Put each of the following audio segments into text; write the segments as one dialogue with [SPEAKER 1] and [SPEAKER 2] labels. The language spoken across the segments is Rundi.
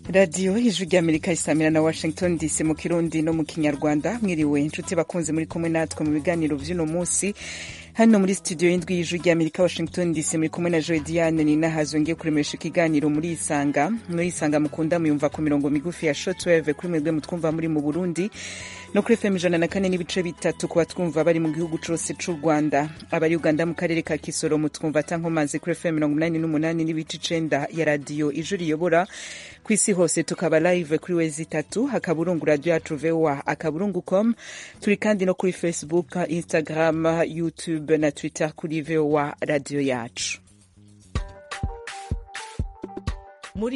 [SPEAKER 1] radiyo ijwi ry'amerika isamira na washington dc mu kirundi no mu kinyarwanda. Mwiriwe inshuti bakunze muri kumwe natwe mu biganiro vy'uno munsi hano muri studio y'indwi y'ijwi ry'amerika washington dc muri kumwe na Joy Diane Ninahazo ngiye kuremesha ikiganiro muri Isanga mukunda muyumva ku mirongo migufi ya shortwave kuri mwebwe mutwumva muri mu Burundi no kuri FM 104.3 ku batwumva bari mu gihugu cose c'u Rwanda. Abari Uganda mu karere ka Kisoro mutwumva tankomazi kuri FM 88.9 ya radio ijwi riyobora kwisi hose. Tukaba live kuri wezi 3 hakaburungu radio yacu VOA akaburungu.com. Turi kandi no kuri Facebook, Instagram, YouTube na Twitter kuri VOA radio yacu.
[SPEAKER 2] Muri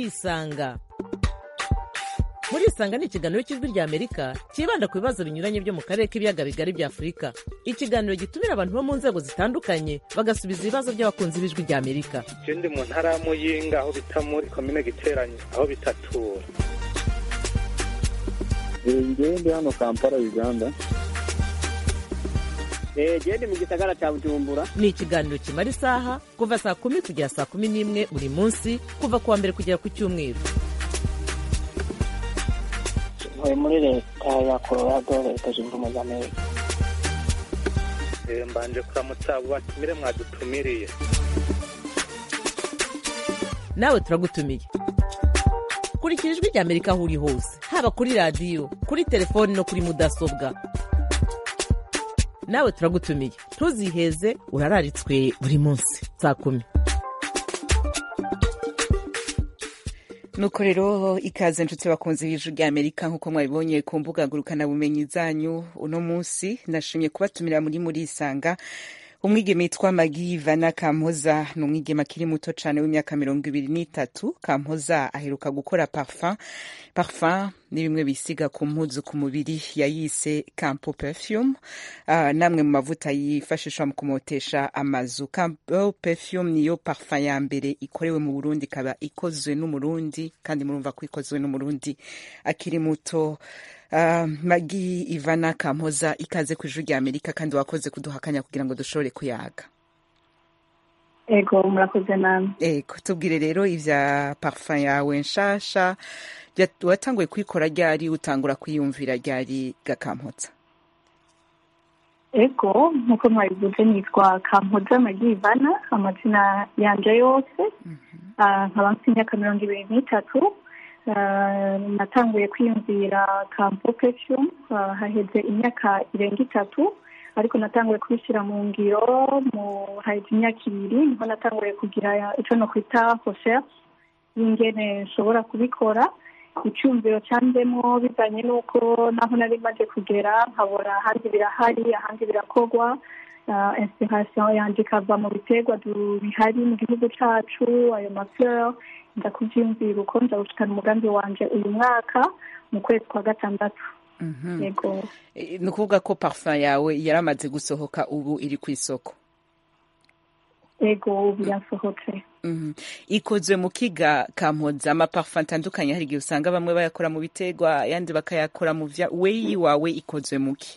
[SPEAKER 2] Isanga ni ikiganiro cy'ijwi ry'Amerika kibanda ku bibazo binyuranye byo mu karere k'ibiyaga bigari bya Afurika. Ikiganiro gitumira abantu bo mu nzego zitandukanye bagasubiza ibibazo by'abakunzi b'ijwi ry'Amerika.
[SPEAKER 3] Ndi mu ntara ya Muyinga aho bita muri komine Giteranyi aho bitatura.
[SPEAKER 4] Ndi hano Kampala Uganda.
[SPEAKER 5] Ndi mu gisagara cya Bujumbura.
[SPEAKER 2] Ni ikiganiro kimara isaha kuva saa 10 kugera saa 11 buri munsi kuva kuwa mbere kugera ku cyumweru.
[SPEAKER 5] Muri leta ya Colorado, leta zunze ubumwe za Amerika.
[SPEAKER 3] Mbanje kuramutsa abo batumire mwadutumiriye.
[SPEAKER 2] Nawe turagutumiye. Kurikira ijwi ry'Amerika aho uri hose, haba kuri radio, kuri telefone no kuri mudasobwa. Nawe turagutumiye. Ntuziheze, urararitswe buri munsi saa 10.
[SPEAKER 1] Nuko rero ikaze nshuti bakunze b'ijwi ry'Amerika nkuko mwabibonye ku mbuga ngurukana bumenyi zanyu. Uno munsi nashimye kubatumira muri Isanga umwigeme yitwa Maggie Ivana Kampoza. Ni umwigeme akiri muto cane w'imyaka 23. Kampoza aheruka gukora parfum ni bimwe bisiga ku mpuzu ku mubiri yayise Campo Perfume. Namwe mu mavuta yifashishwa mu kumotesha amazu. Campo Perfume niyo parfum ya mbere ikorewe mu Burundi, kaba ikozwe n'umurundi kandi murumva ko ikozwe n'umurundi akiri muto. Maggie Ivana Kampoza, ikaze ku ijwi ry'Amerika kandi wakoze kuduhakanya kugira ngo dushobore kuyaga.
[SPEAKER 6] Ego murakoze namwe.
[SPEAKER 1] Ego tubwire rero ivya parfum yawe nshasha watanguye kwikora ryari, utangura kwiyumvira ryari Kampoza?
[SPEAKER 6] Ego nkuko mwabivuze nitwa Kampoza Maggie Ivana, amazina yanje yose. Nkaba mfite imyaka 23. Natanguye kwiyumvira Campo Perfume haheze imyaka irenga 3, ariko natanguye kubishyira mu ngiro haheze imyaka 2 niho natanguye kugira icyo no kwita recherche y'ingene nshobora kubikora. Icyumviro cyanjemo bizanye n'uko naho nari maze kugera nkabona ahandi birahari ahandi birakorwa. Inspiration yanje ikava mu biterwa bihari mu gihugu cyacu, ayo mafleur. Ndakuvyumvira uko nza gushikana umugambi wanje uyu mwaka mu kwezi kwa 6. Yego.
[SPEAKER 1] Nukuvuga ko parfum yawe yaramaze gusohoka ubu iri ku isoko?
[SPEAKER 6] Ego ubu yasohotse.
[SPEAKER 1] Ikozwe mu kiga Kampoza? Ama parfum atandukanye hari igihe usanga bamwe bayakora mu biterwa yandi bakayakora mu vya weyi wawe ikozwe mu ki?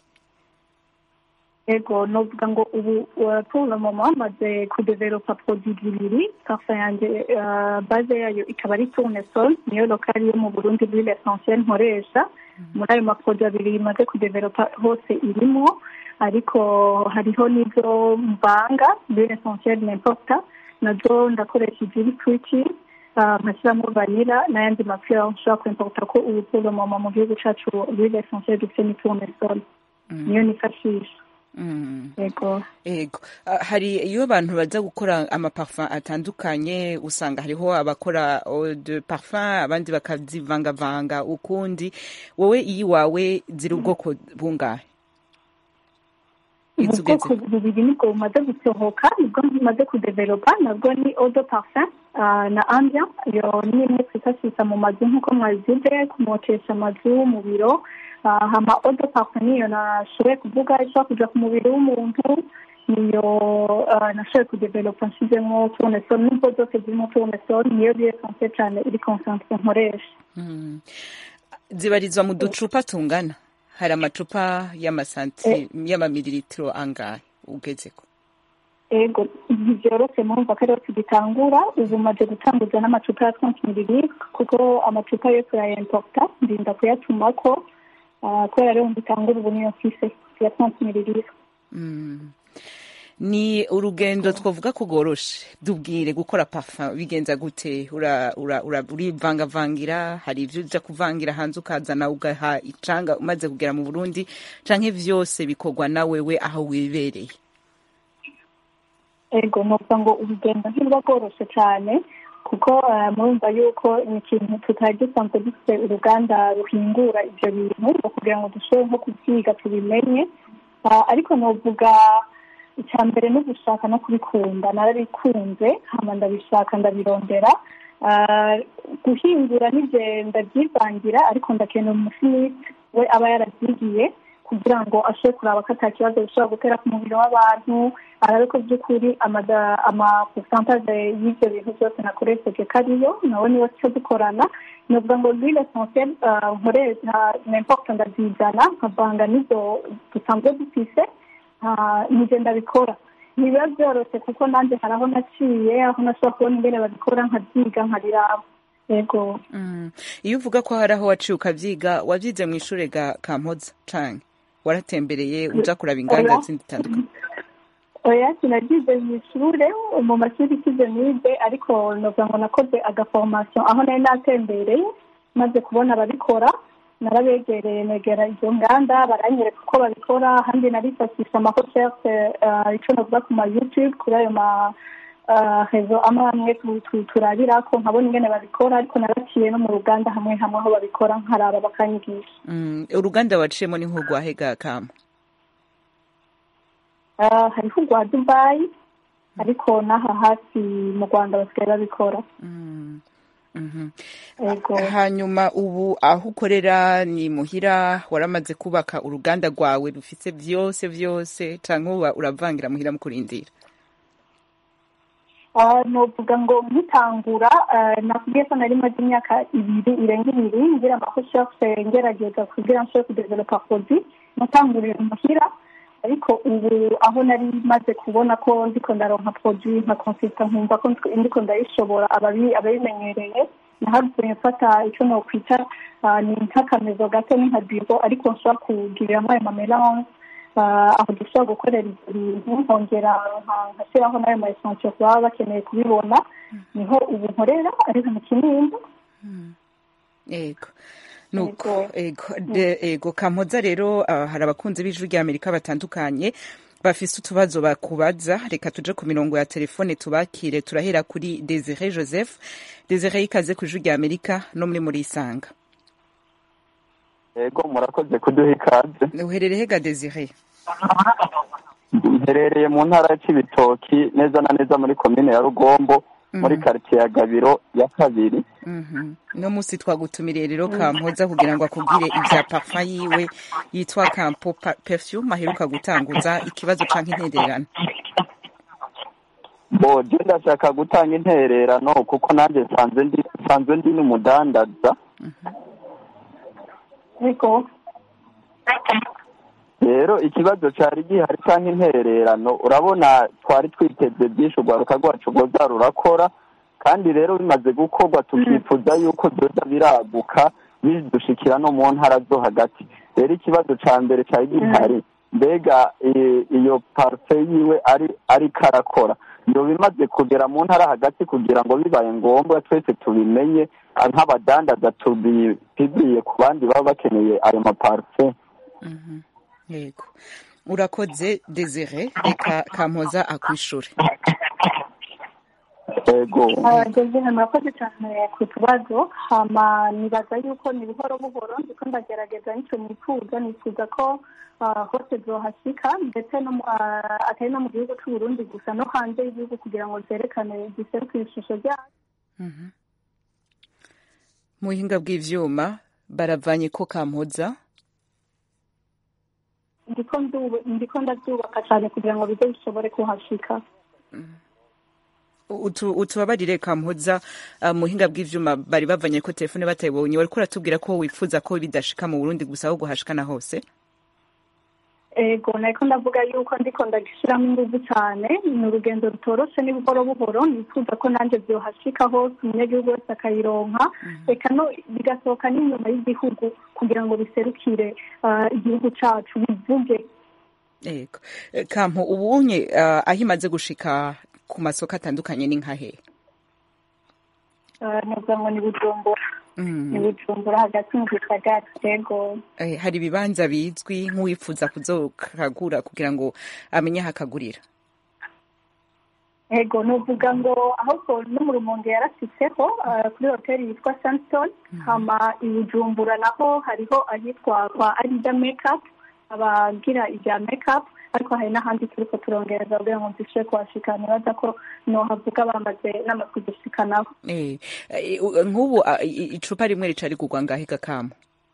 [SPEAKER 6] Ego novuga ngo ubu pour le moment maze kudevelopa produit bibiri. Parfum yanje base yayo ikaba ari tournesol, niyo lokali yo mu Burundi l'huile essentielle nkoresha. Muri ayo maproduit abiri maze kudevelopa hose irimo, ariko hariho n'ivyo mvanga l'huile essentielle n'importe nazo ndakoresha iviri twiki nkashyiramo vanilla n'ayandi mafleur nshobora kwimporta ko ubu pour le moment mu gihugu cacu l'huile essentielle dufite ni tournesol niyo nifashisha. Ego.
[SPEAKER 1] Hari iyo abantu baza gukora amaparfum atandukanye usanga hariho abakora eau de parfum abandi bakazivangavanga ukundi. Wowe iyi wawe ziri ubwoko bungahe?
[SPEAKER 6] Ubwoko bubiri nibwo bumaze gusohoka, nibwo bumaze kudevelopa, nabwo ni eau de parfum na ambient. Iyo ni imwe twifashisha mu mazu nk'uko mwabivuze, kumotesha amazu mu biro. Hama eau de parfum niyo nashoboye kuvuga ishobora kuja ku mubiri w'umuntu, niyo nashoboye kudevelopa nshizemo tournesol. Nubwo zose zirimo tournesol niyo essentielle cyane iri concentre nkoresha.
[SPEAKER 1] Zibarizwa mu ducupa tungana? Hari amacupa y'amasanti y'amamililitiro angahe ugezeko?
[SPEAKER 6] ego ntivyoroshe murumva ko ariho tugitangura ubu maze gutanguza n'amacupa ya 30 ml kuko amacupa yo turayimporta ndinda kuyatumako kubera rero mbitangura ubu niyo mfise ya 30 ml.
[SPEAKER 1] Ni urugendo twavuga kugoroshe dubwire gukora parfum bigenza gute urivangavangira hari ivyo uja kuvangira hanze ukazana ugaha icanga umaze kugera mu Burundi canke vyose bikorwa na wewe aho wibereye?
[SPEAKER 6] Ego novuga ngo urugendo ntiruba rworoshe cyane kuko murumva yuko ni ikintu tutari dusanzwe dufite uruganda ruhingura ivyo bintu kugira ngo dushobore nko kuvyiga tubimenye, ariko novuga icyambere no gushaka no kubikunda narabikunze hama ndabishaka ndabirondera, guhingura n'ivyo ndavyivangira ariko ndakenera umufinisi we aba yaravyigiye kugira ngo ashobore kuraba ko ata kibazo bishobora gutera ku mubiri w'abantu, arabe ko by'ukuri amaporsantaje y'ivyo bintu byose nakoresheje kariyo nawe niwe cyo dukorana. Novuga ngo l'huile essentielle nkoresha n'importe ndavyizana nkavanga n'izo dusanzwe dufise nije ndabikora. Nibiba byoroshye kuko nanje hari aho naciye aho nashobora kubona ingene babikora nkavyiga nkabiraba. Ego.
[SPEAKER 1] Iyo uvuga ko hari aho waciye ukavyiga wavyize mu ishure ga Kampoza canke waratembereye uja kuraba inganda zindi zitandukanye?
[SPEAKER 6] Oya sinavyize mu ishure mu mashuri kizenize, ariko novuga ngo nakoze agaformation aho nari natembereye maze kubona ababikora narabegereye negera izo nganda baranyereka uko babikora, handi narifashisha amarecherche ico novuga ku ma YouTube kuri ayo rezo amwe turabirako nkabona ingene babikora, ariko naraciye no mu ruganda hamwe hamwe aho babikora nkaraba bakanyigisha.
[SPEAKER 1] Uruganda waciyemo ni nk'urwahega Kama?
[SPEAKER 6] Hariho urwa Dubai ariko n'aha hasi mu Rwanda basigaye babikora.
[SPEAKER 1] Hanyuma ubu aho ukorera ni muhira waramaze kubaka uruganda rwawe rufise vyose canke uba uravangira muhira mu kurindira?
[SPEAKER 6] Novuga ngo nkitangura nakubwiye ko nari maze imyaka irenga ibiri ngira amarecherche ngerageza kugira nshobore kudevelopa produit natangurira muhira, ariko ubu aho nari maze kubona ko ndiko ndaronka produit nka consistant nkumva ko ndiko ndayishobora ababimenyereye nahavuye mfata ico nokwita ni nk'akamezo gato ni nka bureau ariko nshobora kugiriramo ayo mamelange aho dushobora gukorera ibintu nkongera nkashyiraho n'ayo ma essentiel baba bakeneye kubibona, niho ubu nkorera ariko mu Kinindo.
[SPEAKER 1] Ego nuko ego Kampoza rero hari abakunzi b'Ijwi ry'Amerika batandukanye bafise utubazo bakubaza, reka tuje ku mirongo ya telefone tubakire. Turahera kuri Desire Joseph. Desire, ikaze ku Ijwi ry'Amerika no muri Isanga.
[SPEAKER 4] Ego murakoze kuduha ikaze.
[SPEAKER 1] Uherereye hega Desire?
[SPEAKER 4] Mherereye mu ntara ya Cibitoki neza na neza muri komine ya Rugombo muri quartier ya Gabiro ya kabiri.
[SPEAKER 1] No musi twagutumiriye rero Kampoza kugira ngo akubwire ivya parfum yiwe yitwa Campo Perfume aheruka gutanguza. Ikibazo canke intererano?
[SPEAKER 4] Je ndashaka gutanga intererano kuko nanje nsanzwe ndi n'umudandaza.
[SPEAKER 6] Ego.
[SPEAKER 4] Rero ikibazo cyari gihari canke intererano, urabona twari twiteze byinshi urwaruka rwacu rwoza rurakora, kandi rero bimaze gukorwa tukifuza yuko byoza biraguka bidushikira no mu ntara zo hagati. Rero ikibazo ca mbere cyari gihari, mbega iyo parfum yiwe ari karakora iyo bimaze kugera mu ntara hagati kugira ngo bibaye ngombwa twese tubimenye nk'abadandaza tubipigiye ku bandi baba bakeneye ayo maparfum.
[SPEAKER 1] Yego urakoze Desire, reka Kampoza akwishure.
[SPEAKER 4] Ego
[SPEAKER 6] Desire murakoze cyane ku tubazo, hama nibaza yuko ni buhoro buhoro ndiko ndagerageza nico nifuza ko hose zohashika ndetse no atari no mu gihugu cy'u Burundi gusa no hanze y'igihugu kugira ngo zerekane giserukire ishusho ryayo.
[SPEAKER 1] Mu buhinga bw'ivyuma baravanye ko Kampoza
[SPEAKER 6] ndiko ndabyubaka cyane kugira ngo bize bishobore kuhashika.
[SPEAKER 1] Utubabarire Kampoza, mu buhinga bw'ivyuma bari bavanye ko telefone batayibonye, wariko uratubwira ko wifuza ko bidashika mu Burundi gusa ahubwo hashika na hose?
[SPEAKER 6] ego nariko ndavuga yuko ndiko ndagishyiramo ingufu cyane, ni urugendo rutoroshe ni buhoro buhoro, nifuza ko nanjye byohashika hose umunyagihugu wese akayironka, reka no bigasohoka n'inyuma y'igihugu kugira ngo biserukire igihugu cacu bivuge.
[SPEAKER 1] Ego Kampo, ubunye aho imaze gushika ku masoko atandukanye ni nkahe?
[SPEAKER 6] Navuga ngo ni Bujumbura. Ni Bujumbura hagati mu gisagara. Ego.
[SPEAKER 1] Hari ibibanza bizwi nk'uwifuza kuzokagura kugira ngo amenye aho akagurira?
[SPEAKER 6] Ego nuvuga ngo ahubwo no mu Rumonge yarasitseho kuri hoteli yitwa Sunstone, hama i Bujumbura naho hariho ahitwa kwa Arida Makeup, abagira ibya makeup, ariko hari n'ahandi turiko turongereza kugira ngo zishe kuhashika. Nibaza ko nohavuga bamaze n'amatwi gushikanaho.
[SPEAKER 1] Nk'ubu icupa rimwe rica rigurwa ngahe Kampo?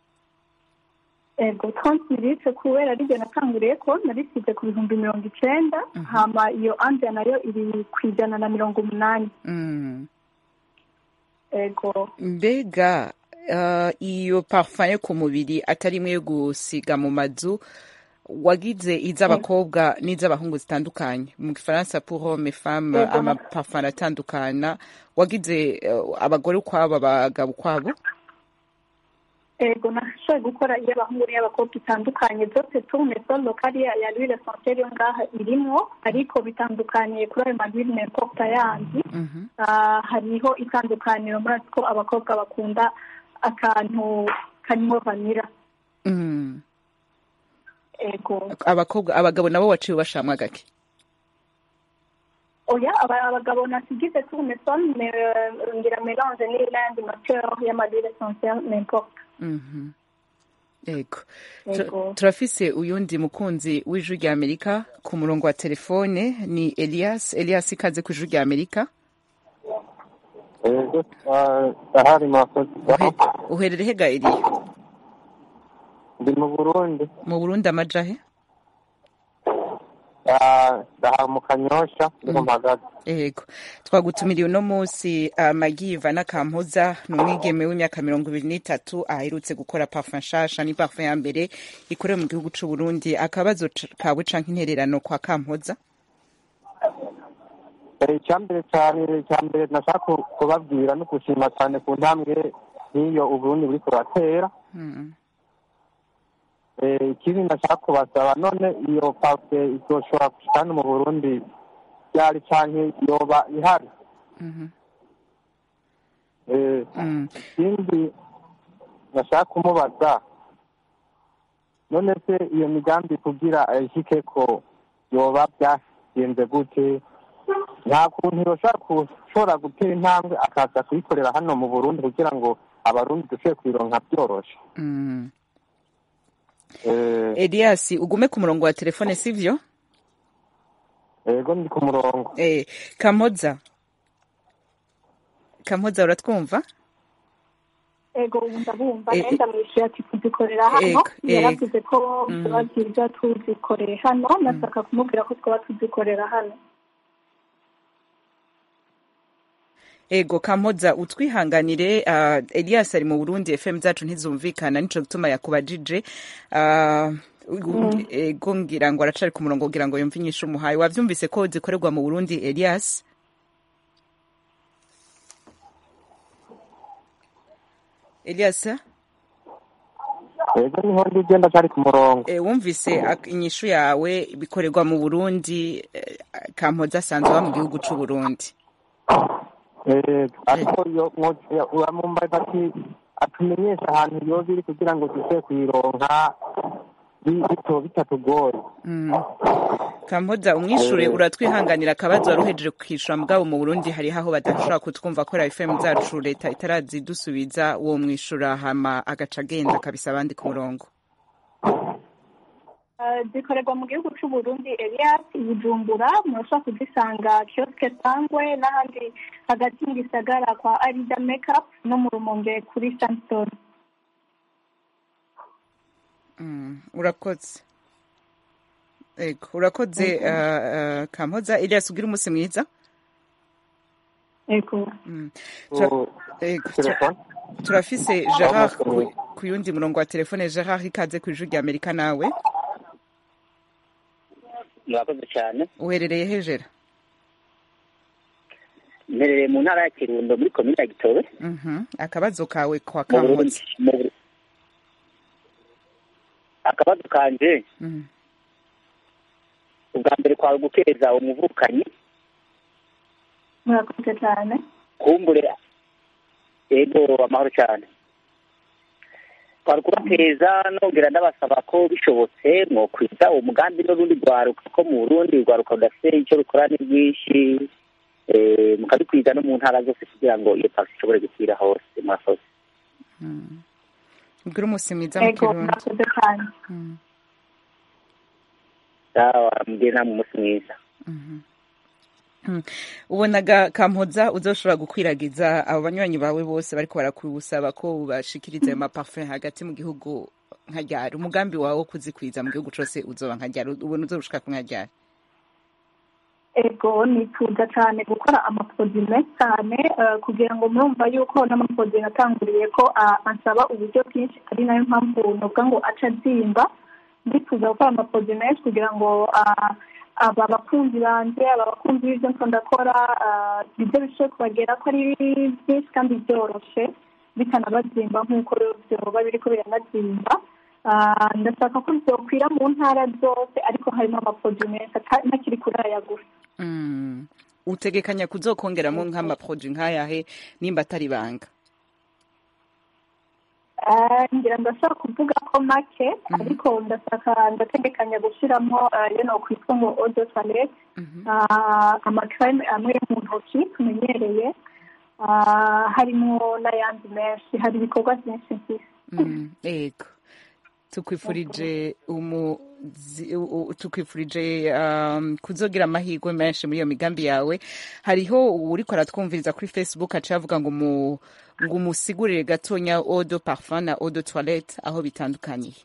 [SPEAKER 6] Ego 30 litres kubera rigena natanguriye ko narisize ku 90, hama iyo anje nayo iri kwijana na 80. Ego.
[SPEAKER 1] Mbega iyo parfum yo ku mubiri atari imwe yo gusiga mu mazu, wagize iz'abakobwa n'iz'abahungu zitandukanye, mu Gifaransa pour hommes femmes, ama parfum aratandukana, wagize abagore ukwabo abagabo ukwabo?
[SPEAKER 6] Ego nashoboye gukora iy'abahungu n'iy'abakobwa itandukanye, zose tournesol locale ya l'huile essentielle yo ngaha irimwo, ariko bitandukaniye kuri ayo mahuile n'importe yandi. Hariho itandukaniro muri ko abakobwa bakunda akantu karimo vanira. Ego.
[SPEAKER 1] Abagabo nabo waciye ubashamwa gake?
[SPEAKER 6] Oya, abagabo nasigize tournesol ngira mélange n'irindi matière y'amahuile essentielle n'importe.
[SPEAKER 1] Ego. Turafise uyundi mukunzi w'Ijwi rya Amerika ku murongo wa telefone, ni Elias. Elias, ikaze ku Ijwi rya Amerika.
[SPEAKER 7] Ego, ahari makoze.
[SPEAKER 1] Uherere hega Elias?
[SPEAKER 7] Ndi mu Burundi.
[SPEAKER 1] Mu Burundi amajahe?
[SPEAKER 7] Daha mu Kanyosha, ndi mpagaze.
[SPEAKER 1] Ego. Twagutumiriye uno munsi Magiva na Kampoza, n'umwigeme w'imyaka 23 aherutse gukora parfum nshasha, ni parfum ya mbere ikorewe mu gihugu c'u Burundi. Akabazo kawe canke intererano kwa Kampoza?
[SPEAKER 7] Icyambere nashaka kubabwira no gushima cyane ku ntambwe n'iyo Uburundi buri kuratera. Ikindi nashaka kubasaba, none iyo parfum izoshobora gushika mu Burundi byari canke yoba ihari? Ikindi nashaka kumubaza, none se iyo migambi kugira ishike ko yoba byagenze gute? Nta kuntu yoshobora gutera intambwe akaza kuyikorera hano mu Burundi kugira ngo abarundi dushobore kuyironka byoroshe?
[SPEAKER 1] Elias, ugume ku murongo wa telefone sivyo?
[SPEAKER 7] Ego ndi ku murongo.
[SPEAKER 6] Kampoza
[SPEAKER 1] uratwumva?
[SPEAKER 6] Ego ndabumva, nenda mwishyura ati tuzikorera hano, yaravuze ko tuba byiza tuzikorera hano, nashaka kumubwira ko twaba tuzikorera hano.
[SPEAKER 1] Ego Kampoza, utwihanganire, Elias ari mu Burundi, FM zacu ntizumvikana, nico gituma yakubajije. Ego ngira ngo aracari ku murongo kugira ngo yumve inyishu umuhaye. Wavyumvise ko zikorerwa mu Burundi, Elias? Elias?
[SPEAKER 7] Ego niho ndigenda cari ku murongo.
[SPEAKER 1] Wumvise inyishu yawe, bikorerwa mu Burundi, Kampoza asanzwe mu gihugu c'u Burundi.
[SPEAKER 7] Ariko uramumbaza ati atumenyesha ahantu yoba iri kugira ngo dushobore kuyironka bitatugoye.
[SPEAKER 1] Kampoza, umwishure uratwihanganira akabazo waruhejeje kwishura, mugabo mu Burundi hari aho badashobora kutwumva ko FM zacu leta itarazidusubiza, uwo mwishura hama agaca agenda kabisa abandi ku murongo.
[SPEAKER 6] Zikorerwa mu gihugu c'u Burundi, Elias, Bujumbura, murashobora kuzisanga kioske Sangwe n'ahandi hagati mu gisagara kwa Arida Makeup no mu Rumonge kuri Sunstone.
[SPEAKER 1] Urakoze. Ego, urakoze Kampoza. Elias, ugira umunsi mwiza.
[SPEAKER 6] Ego.
[SPEAKER 1] Turafise Gerard ku yundi murongo wa telefone. Gerard, ikaze ku Ijwi rya Amerika nawe.
[SPEAKER 8] murakoze cyane.
[SPEAKER 1] uherereye hejera?
[SPEAKER 8] Mperereye mu ntara ya Kirundo muri komine ya Gitobe.
[SPEAKER 1] Akabazo kawe kwa Kankotsa.
[SPEAKER 8] Akabazo kanje ubwa mbere kwa gukeza umuvukanyi.
[SPEAKER 6] murakoze cyane.
[SPEAKER 8] Kumbure ego amahoro cyane. Kwa kubateza nongera ndabasaba ko bishobotse mwo kwiza umugambi n'urundi rwaruka ko mu Burundi rwaruka udafite icyo rukora ni bwinshi mukabikwiza no mu ntara zose kugira ngo iyo taxi ishobore gukwira hose murakoze.
[SPEAKER 1] Ubwira umunsi mwiza mu Kirundo.
[SPEAKER 6] murakoze cyane.
[SPEAKER 8] Mbwira mu munsi mwiza.
[SPEAKER 1] Ubonaga Kankotsa uzoshobora gukwiragiza abo banywanyi bawe bose bariko barakusaba ko bashikiriza ayo maparfum hagati mu gihugu nka ryari? Umugambi wawe wo kuzikwiza mu gihugu cose uzoba nka ryari? Ubona uzorushika ku nka ryari?
[SPEAKER 6] Ego nifuza cyane gukora amaproduit menshi cyane kugira ngo murumva yuko n'amaproduit natanguriye ko ansaba uburyo bwinshi ari nayo mpamvu novuga ngo aca azimba. Ndifuza gukora amaproduit menshi kugira ngo aba bakunzi banje aba bakunzi b'ibyo ndakora ibyo bishobora kubagera ko ari byinshi kandi byoroshe bikanabazimba nk'uko byoba biriko biranazimba. Ndashaka ko byokwira mu ntara zose ariko harimo amaproduit menshi ntakiri kuri aya gusa.
[SPEAKER 1] Utegekanya kuzokongeramo nk'amaproduit nk'ayahe nimba atari banga?
[SPEAKER 6] ngira ndashaka kuvuga ko make ariko ndategekanya gushyiramo no kwitwa ngo eau de toilette amakreme amwe mu ntoki tumenyereye harimo n'ayandi menshi hari ibikorwa byinshi mfise.
[SPEAKER 1] Ego tukwifurije kuzogira amahirwe menshi muri iyo migambi yawe. Hariho uriko aratwumviriza kuri Facebook acavuga ngo umusigurire gatonya eau de parfum na eau de toilette aho bitandukaniye.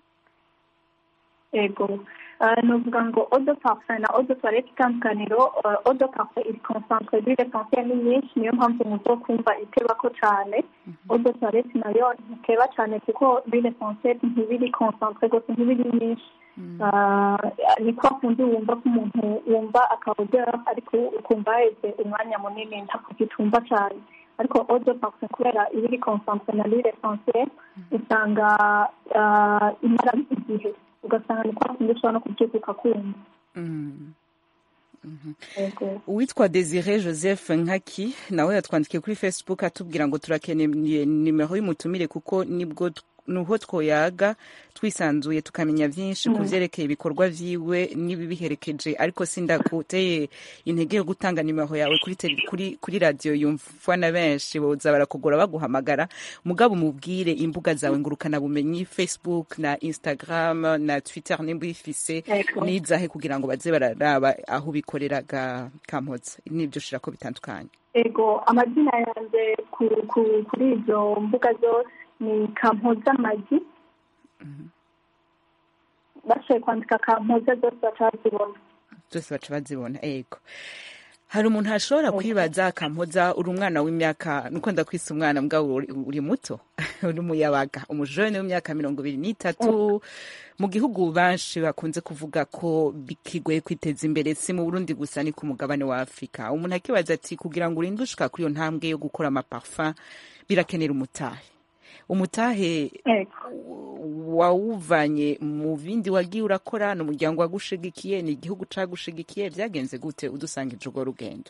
[SPEAKER 6] Ego novuga ngo eau de parfum na eau de toilette itandukaniro eau de parfum iri concentre d'huile essentielle nyinshi niyo mpamvu muzokumva itebako cyane. Eau de toilette nayo ntikeba cyane kuko l'huile essentielle ntibiri concentre gose ntibiri nyinshi. Ni kwa kundi wumva ko umuntu wumva akaodeur ariko ukumva heze umwanya munini ntakugitumva cyane. Ariko eau de parfum kubera ibiri concentre na l'huile essentielle usanga imara igihe ugasanga ni kwa kundi ushobora no kubyuka kumva.
[SPEAKER 1] Uwitwa Desire Joseph Nkaki nawe yatwandikiye kuri Facebook atubwira ngo turakeneye nimero y'umutumire kuko nibwo nuho twoyaga twisanzuye tukamenya byinshi kuvyerekeye ibikorwa vyiwe nibibiherekeje ariko sindakuteye intege yo gutanga nimero yawe kuri radio yumvwa na benshi boza barakugora baguhamagara mugabo mubwire imbuga zawe ngurukana bumenyi Facebook na Instagram na Twitter nimba ifise nizahe kugira ngo baze bararaba aho bikoreraga Kankotsa nibyo shira ko bitandukanye.
[SPEAKER 6] Ego amazina yanjye kuri izo mbuga zose ni Kankotsa Magi. Bashoboye kwandika Kankotsa zose baca bazibona.
[SPEAKER 1] Ego hari umuntu ashobora kwibaza Kankotsa uri umwana w'imyaka nuko ndakwisa umwana mugabo uri muto uri umuyabaga umujene w'imyaka 23 mu gihugu banshi bakunze kuvuga ko bikigoye kwiteza imbere si mu Burundi gusa ni ku mugabane wa Afrika. Umuntu akibaza ati kugira ngo urinde ushika kuri iyo ntambwe yo gukora amaparfum birakenera umutahe wawuvanye mu bindi wagiye urakora n'umuryango wagushigikiye ni igihugu cagushigikiye byagenze gute udusangije urwo rugendo?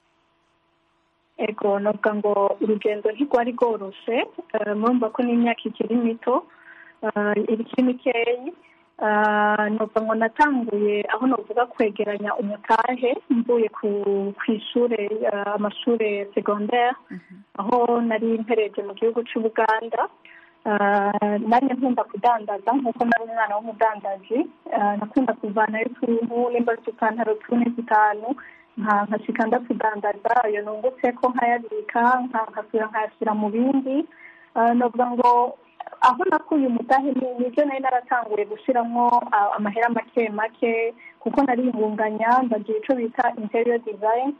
[SPEAKER 6] Ego novuga ngo urugendo ntigwari rworoshe murumva ko n'imyaka ikiri mito ikiri mikeyi novuga ngo natanguye aho novuga kwegeranya umutahe mvuye ku ishure amashure secondaire aho nari mpereje mu gihugu c'Ubuganda. Nanye nkunda kudandaza nk'uko nari umwana w'umudandaji nakunda kuvanayo utuntu nimba udupantaro 4-5 nkashika ndakudandaza ayo nungutse ko nkayabika nkasubira nkayashyira mu bindi. Novuga ngo aho nakuye umutahe nibyo nari naratanguye gushiramo amahera make kuko nari ngunganya ndagiye ico bita interior design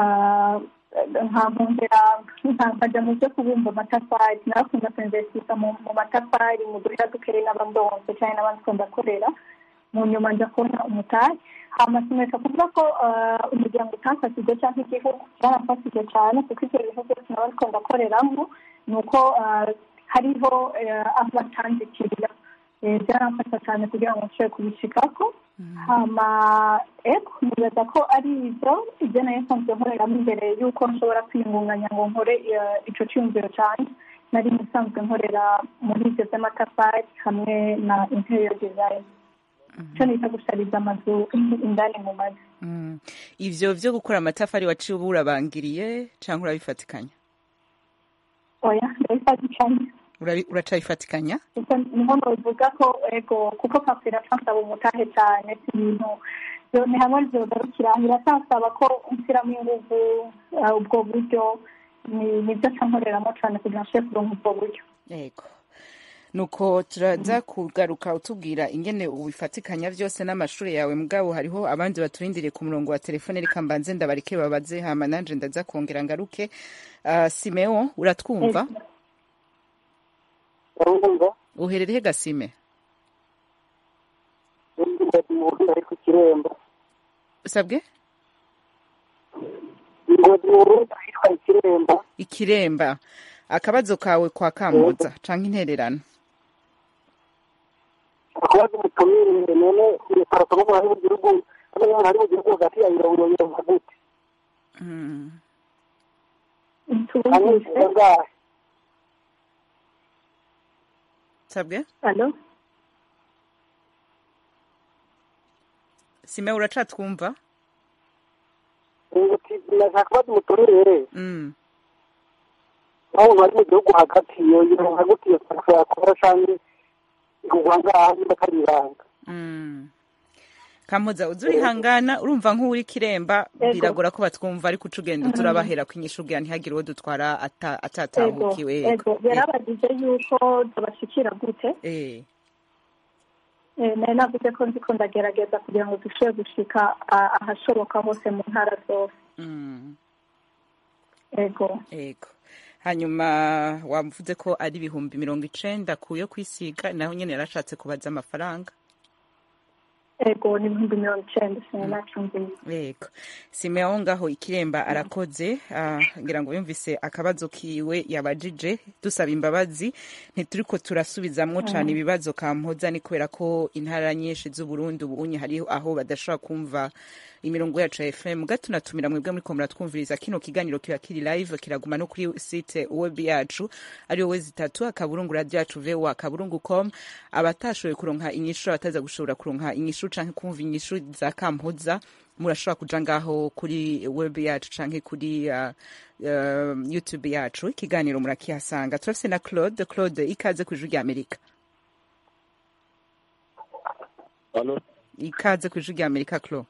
[SPEAKER 6] nkajya mu byo kubumba amatafari narakunda kwinvestisa mu matafari mu duhera dukeyi n'abandonse cyane n'abandi ko ndakorera mu nyuma nja kubona umutahe hamasimeka kuvuga ko umuryango utamfashije cyangwa igihugu cyaramfashije cyane kuko ibyo bintu byose naba ariko ndakoreramo ni uko hariho aho batandikirira byaramfasha cyane kugira ngo nshobore kubishikako hama nibaza ko ari ibyo nayo nsanzwe nkoreramo imbere y'uko nshobora kwiyungunganya ngo nkore ico cyumviro cyane nari nsanzwe nkorera muri ibyo by'amatafari hamwe na interior design cyo nita gushariza amazu indani mu mazu
[SPEAKER 1] ivyo vyo gukora amatafari waciye ubu urabangiriye canke urabifatikanya?
[SPEAKER 6] Oya ndabifatikanya.
[SPEAKER 1] Uracabifatikanya?
[SPEAKER 6] Niho novuga ko ego kuko papira nsaba umutahe cyane ibintu ni hamwe vyogarukira birasansaba ko nshyiramo inguvu ubwo buryo nibyo nkoreramo cyane kugira ngo nshobore kuronka ubwo buryo.
[SPEAKER 1] Yego. Nuko turaza kugaruka utubwira ingene ubifatikanya vyose n'amashuri yawe mugabo hariho abandi baturindiriye ku murongo wa telefone reka mbanze ndabareke babaze hama nanje ndaza kongera ngaruke. Simeo uratwumva? Uherereye Gasime? Usabwe? Ikiremba. Akabazo kawe kwa Kamuza canke intererano?
[SPEAKER 9] Akabazo mutumire none iparasoma muri mu gihugu hari mu gihugu hagati ya Irongo Maguti.
[SPEAKER 1] Sabwe?
[SPEAKER 6] Allo?
[SPEAKER 1] Sime uracatwumva?
[SPEAKER 9] Akabazo mutumire. aho bari mu gihugu hagati yo hagati yo yakora cyane Rwanda handi bakariranga
[SPEAKER 1] Kamuza uzurihangana urumva nk'uri kiremba biragora ko batwumva ariko ucugenda turabahera kwinyishugira ntihagire uwo dutwara atatahukiwe
[SPEAKER 6] ego yarabagize yuko tubashikira gute nari navuze ko ndiko ndagerageza kugira ngo dushobore gushika ahashoboka hose mu ntara zose ego
[SPEAKER 1] hanyuma wavuze ko ari 90,000 kuyo kwisiga naho nyene yarashatse kubaza amafaranga
[SPEAKER 6] ego ni 90,000 sinacumbiye
[SPEAKER 1] yego Simeo ngaho ikiremba arakoze ngira ngo yumvise akabazo kiwe yabajije dusaba imbabazi ntituriko turasubizamwo cyane ibibazo Kampoza ni kubera ko intara nyinshi z'u Burundi ubunye hari aho badashaka kumva imirongo yacu ya FM gatunatumira mwebwe muri ko muratwumviriza kino kiganiro kiba kiri live kiraguma no kuri site web yacu ari wowe zitatu akaburungu radio yacu voa.com abatashoboye kuronka inyishu abataza gushobora kuronka inyishu canke kumva inyishu za Kampoza murashobora kuja ngaho kuri web yacu canke kuri YouTube yacu ikiganiro murakihasanga turafise na Claude ikaze ku Ijwi Amerika.
[SPEAKER 10] Allo
[SPEAKER 1] ikaze ku Ijwi Amerika Claude.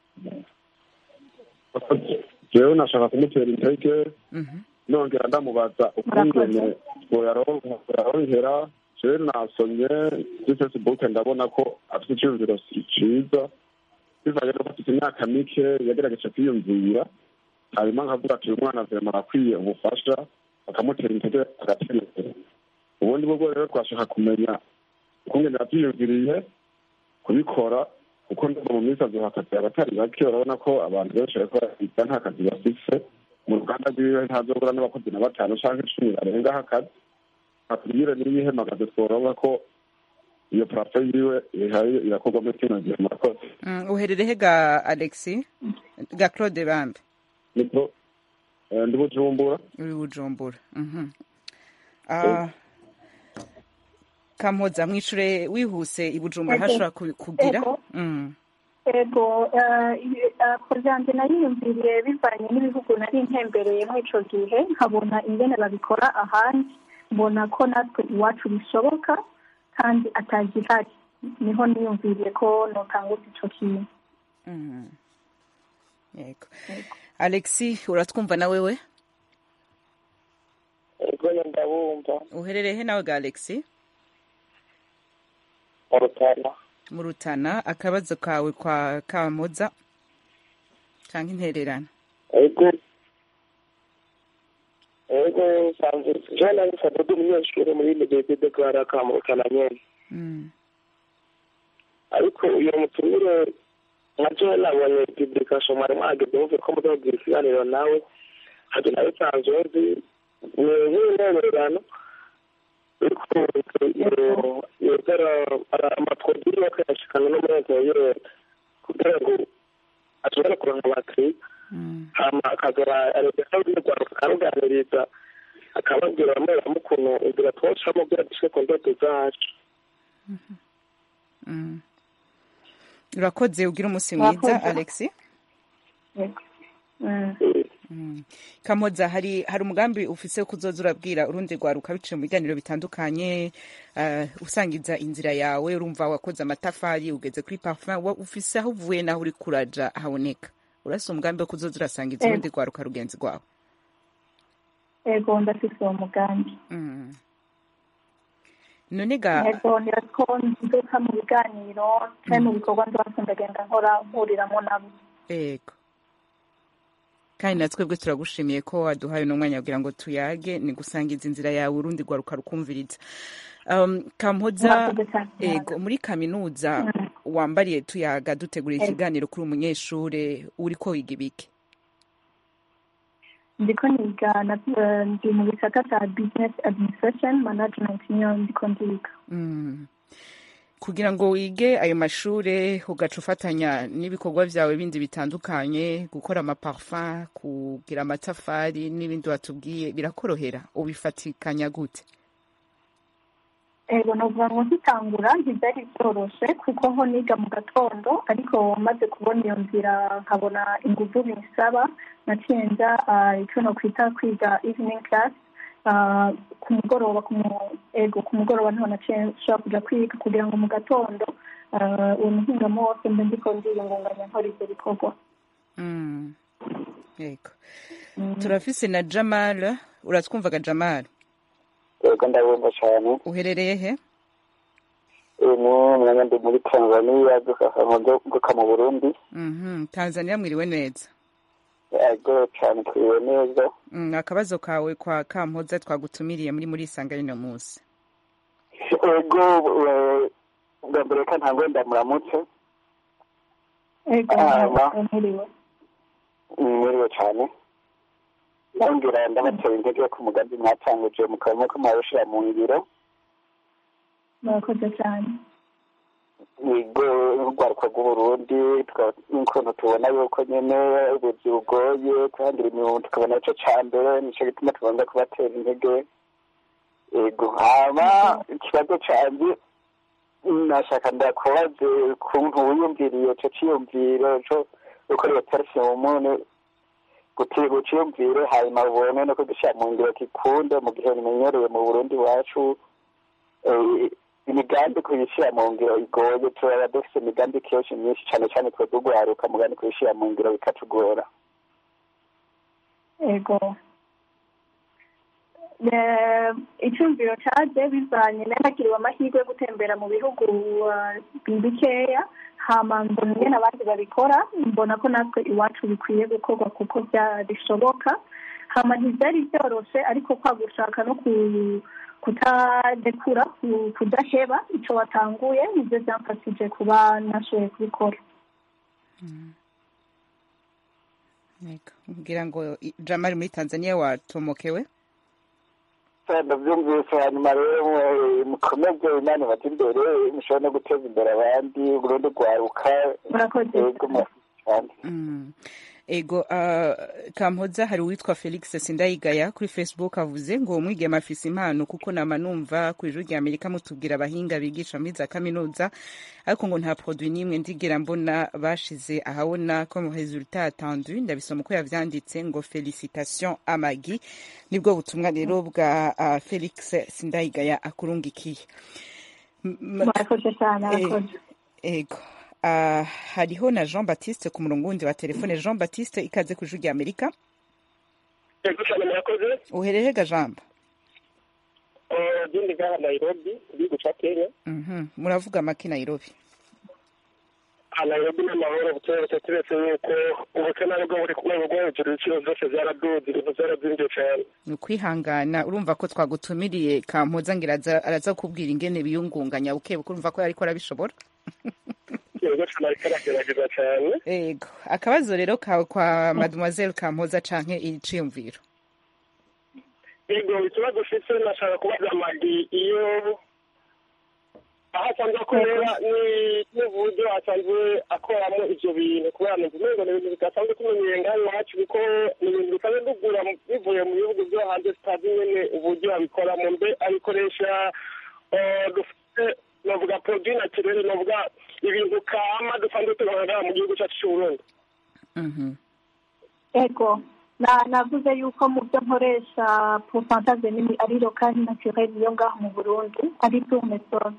[SPEAKER 10] Jewe nashaka kumutera intege nongera ndamubaza ukungene yaronkera jewe nasomye kuri Facebook ndabona ko afite icyumviro ciza bivanye no afite imyaka mike yagerageje kwiyumvira hanyuma nkavuga ati umwana azema akwiye ubufasha akamutera intege agatera ubundi bwo rero twashaka kumenya ukungene yavyiyumviriye kubikora uko ndo mu minsi azohakaza abatari bake urabona ko abantu benshi bariko bariga nta kazi bafise mu ruganda rwiwe ntazobura n'abakozi na 5 canke 10 barengaho akazi atubwire niyihe magaze tworoba ko iyo prafe yiwe ihaye irakorwa muri kino gihe murakoze
[SPEAKER 1] uherereye ga Alexis ga Claude Bambe
[SPEAKER 10] niko ndi Bujumbura
[SPEAKER 1] uri Bujumbura Kampoza mwishure wihuse ibujumbura hashobora kugira
[SPEAKER 6] ego kujyanje nariyumviriye bivanye n'ibihugu nari ntembereye muri ico gihe nkabona ingene babikora ahandi mbona ko natwe iwacu bishoboka kandi atagihari niho niyumviriye ko notangutse ico kintu
[SPEAKER 1] yego Alexis uratwumva na wewe
[SPEAKER 9] ego ndabumva
[SPEAKER 1] uherereye nawe ga Alexis Murutana akabazo kawe kwa Kampoza canke intererano
[SPEAKER 9] ego sanze jana nisabye umunyeshuri muri MDB kwa Kamurutana nyene ariko uyo mutumire
[SPEAKER 11] nabyo nabonye publication mwari mwageze muvuga ko muzogira ikiganiro nawe hajya nawe nsanzwe nzi nk'intererano yegera amaproduit yo kuyashikana no muri interinete kugira ngo ashobore kuronka abakiriya hama akagera areka urwaruka akaruganiriza akababwira bamwe ukuntu inzira twocamo kugira dushike ku ndoto zacu.
[SPEAKER 1] urakoze ugira umunsi mwiza Alexis. Kamoza hari umugambi ufise wo kuzoza urabwira urundi rwaruka biciye mu biganiro bitandukanye usangiza inzira yawe urumva wakoze amatafari ugeze kuri parfum ufise aho uvuye naho uri kuraja haboneka urasa umugambi wo kuzoza urasangiza urundi rwaruka rugenzi rwawe.
[SPEAKER 6] Ego ndafise uwo mugambi.
[SPEAKER 1] None ga
[SPEAKER 6] ego nirako nduka mu biganiro cyane mu bikorwa ndose ndagenda nkora mpuriramo nabo.
[SPEAKER 1] Ego kandi natwebwe turagushimiye ko waduhaye n'umwanya kugira ngo tuyage ni gusangiza inzira yawe urundi rwaruka rukumviriza. Kampoza ego muri kaminuza wambariye tuyaga dutegura ikiganiro kuri umunyeshure uriko wiga ibiki?
[SPEAKER 6] Ndiko niga ndi mu gisata cya business administration management niyo ndiko ndiga.
[SPEAKER 1] Kugira ngo wige ayo mashure ugaca ufatanya n'ibikorwa vyawe bindi bitandukanye gukora amaparfum kugira amatafari n'ibindi watubwiye birakorohera ubifatikanya gute?
[SPEAKER 6] Ego novuga ngo nkitangura ntibyari byoroshe kuko ho niga mu gatondo ariko maze kubona iyo nzira nkabona inguvu binsaba naciye nja icyo no kwita kwiga evening class ku mugoroba ku mugoroba niho naciye nshobora kuja kwiga kugira ngo mu gatondo uwo muhingamo wose mbe ndiko ndiyungunganya nkora ivyo bikorwa.
[SPEAKER 1] Yego turafise na Jamal, uratwumvaga Jamal?
[SPEAKER 12] Yego ndabumva cyane.
[SPEAKER 1] Uherereye he?
[SPEAKER 12] Mwanya ndi muri Tanzania duka mu Burundi.
[SPEAKER 1] Tanzania mwiriwe neza?
[SPEAKER 12] Yego cyane twiriwe neza.
[SPEAKER 1] Akabazo kawe kwa Kampoza twagutumiriye muri Isanga y'ino munsi.
[SPEAKER 12] Yego mbere ko ntango ndamuramutse.
[SPEAKER 6] Yego mwiriwe
[SPEAKER 12] cyane. Nongera ndabatera intege ku mugambi mwatanguje mukaba ko mwawushira mu ngiro.
[SPEAKER 6] Murakoze cyane.
[SPEAKER 12] Yego urwaruka rw'Uburundi n'ukuntu tubona yuko nyene ubuzi bugoye kandi imyuga tukabona ico ca mbere nico gituma tubanza kubatera intege. Yego hama ikibazo canje nashaka ndakubaze ukuntu wiyumviriye ico ciyumviro co gukorera tarifo mu muntu gutiga uciyumvire hanyuma ubone no kugishira mu ngiro kikunde mu gihe nimenyereye mu Burundi wacu imigambi kuyishira mu ngiro igoye turaba dufise imigambi kenshi myinshi cyane cyane twe dugwaruka mugani kuyishira mu ngiro bikatugora.
[SPEAKER 6] Ego icyumviro cyaje bivanye n'abakiriwe amahirwe yo gutembera mu bihugu bikeya hama mbona nyine abandi babikora mbona ko natwe iwacu bikwiye gukorwa kuko bishoboka hama ntibyari byoroshe ariko kwa gushaka no kutadekura kudaheba icyo watanguye nibyo byamfashije kuba nashoboye kubikora.
[SPEAKER 1] Ngira ngo Jamal muri Tanzania watomokewe?
[SPEAKER 12] Ndabyumvise hanyuma rero mukomeze Imana bati imbere mushobora no guteza imbere abandi Burundi rwaruka.
[SPEAKER 1] Ego Kampoza hari uwitwa Felix Sindayigaya kuri Facebook avuze ngo umwigeme afise impano kuko nama numva ku ijuru rya Amerika mutubwira abahinga bigisha muri za kaminuza ariko ngo nta produit nimwe ndigera mbona bashize ahabona ko mu resultat attendu ndabisoma uko yavyanditse ngo félicitations Amagi nibwo butumwa rero bwa Felix Sindayigaya akurungikiye.
[SPEAKER 6] Murakoze cyane.
[SPEAKER 1] Ego hariho na Jean Baptiste ku murongo wundi wa telefone. Jean Baptiste ikaze ku ijuru rya Amerika.
[SPEAKER 11] Yego cyane murakoze.
[SPEAKER 1] Uhereye ga Jean?
[SPEAKER 11] Ndi ngaha Nairobi igihugu cya Kenya.
[SPEAKER 1] Muravuga make Nairobi?
[SPEAKER 11] Nairobi n'amahoro buturetse turetse yuko ubukene nabwo buri ku rwego rwo hejuru ibiciro byose byaraduze ibintu byarazinze cyane.
[SPEAKER 1] Ni ukwihangana urumva ko twagutumiriye Kampoza ngira araza kubwira ingene biyungunganya buke urumva ko ariko arabishobora.
[SPEAKER 11] yego cyane ariko aragerageza cyane.
[SPEAKER 1] Yego, akabazo rero kawe kwa Mademoiselle Kampoza canke iciyumviro?
[SPEAKER 11] Yego, ikibazo ufise nashaka kubaza Magi, iyo aho asanzwe akorera n'uburyo asanzwe akoramo ivyo bintu, kubera numva umengo ni ibintu bidasanzwe tumenyeye ngaho iwacu, kuko ni ibintu bisanzwe dugura bivuye mu bihugu vyo hanze, tutazi nyene uburyo abikoramo. Mbe abikoresha dufite novuga produit naturel, novuga ibintu kama dusanzwe tubona mu gihugu cyacu c'Uburundi.
[SPEAKER 6] Ego, navuze yuko mu byo nkoresha pourcentage nini ari local naturel yo ngaho mu Burundi, ari tournesol.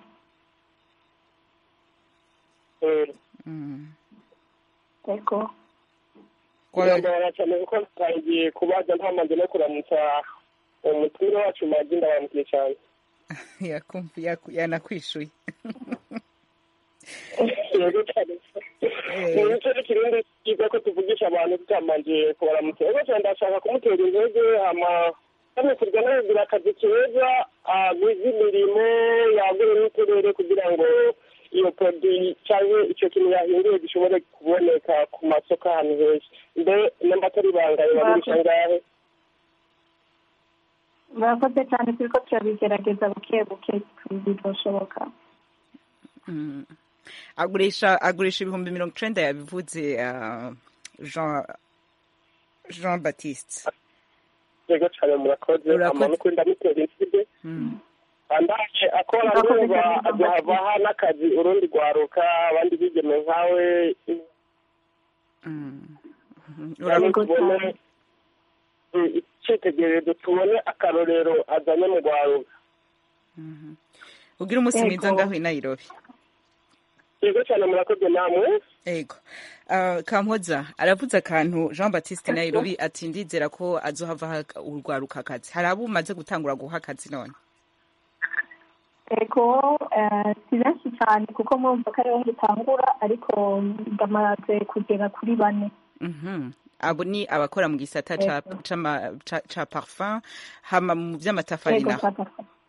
[SPEAKER 6] Ego.
[SPEAKER 11] Ndabona cyane kuko twagiye kubaza ntamanje no kuramutsa umutumire wacu Magi, ndabamukiye cyane.
[SPEAKER 1] Yanakwishuye.
[SPEAKER 11] Yego cyane. Nicyo n'ikirundi cyiza ko tuvugisha abantu tutamanje kubaramutsa. Yego cyane, ndashaka kumutera intege, kamufurwa no kugira akazi keza, agwize imirimo, yagure n'uturere kugira ngo iyo produit cyangwa icyo kintu yahinduye gishobore kuboneka ku masoko ahantu henshi. Mbe namba atari bangaye bagurisha ngahe?
[SPEAKER 6] Murakoze cyane, turiko turabigerageza buke buke bizoshoboka.
[SPEAKER 1] Agurisha 90,000 yabivuze Jean Baptiste.
[SPEAKER 11] Yego cyane, murakoze. Amano kuri ndamutera intege. Andaje akora numva azabaha n'akazi urundi rwaruka, abandi bigeme nkawe. Urabona icitegererezo, tubone akarorero azanye mu rwaruka.
[SPEAKER 1] Ugira umunsi mwiza ngaho i Nairobi.
[SPEAKER 11] Yego cyane, murakoze namwe.
[SPEAKER 1] Yego. Kampoza aravuze akantu Jean Baptiste Nairobi ati ndizera ko azohava urwaruka akazi. Hari abo umaze gutangura guha akazi none?
[SPEAKER 6] Ego, si benshi cyane kuko mwumva ko ariho gitangura, ariko ndamaze kugera kuri 4.
[SPEAKER 1] Abo ni abakora mu gisata ca parfum, hama mu vy'amatafari naho.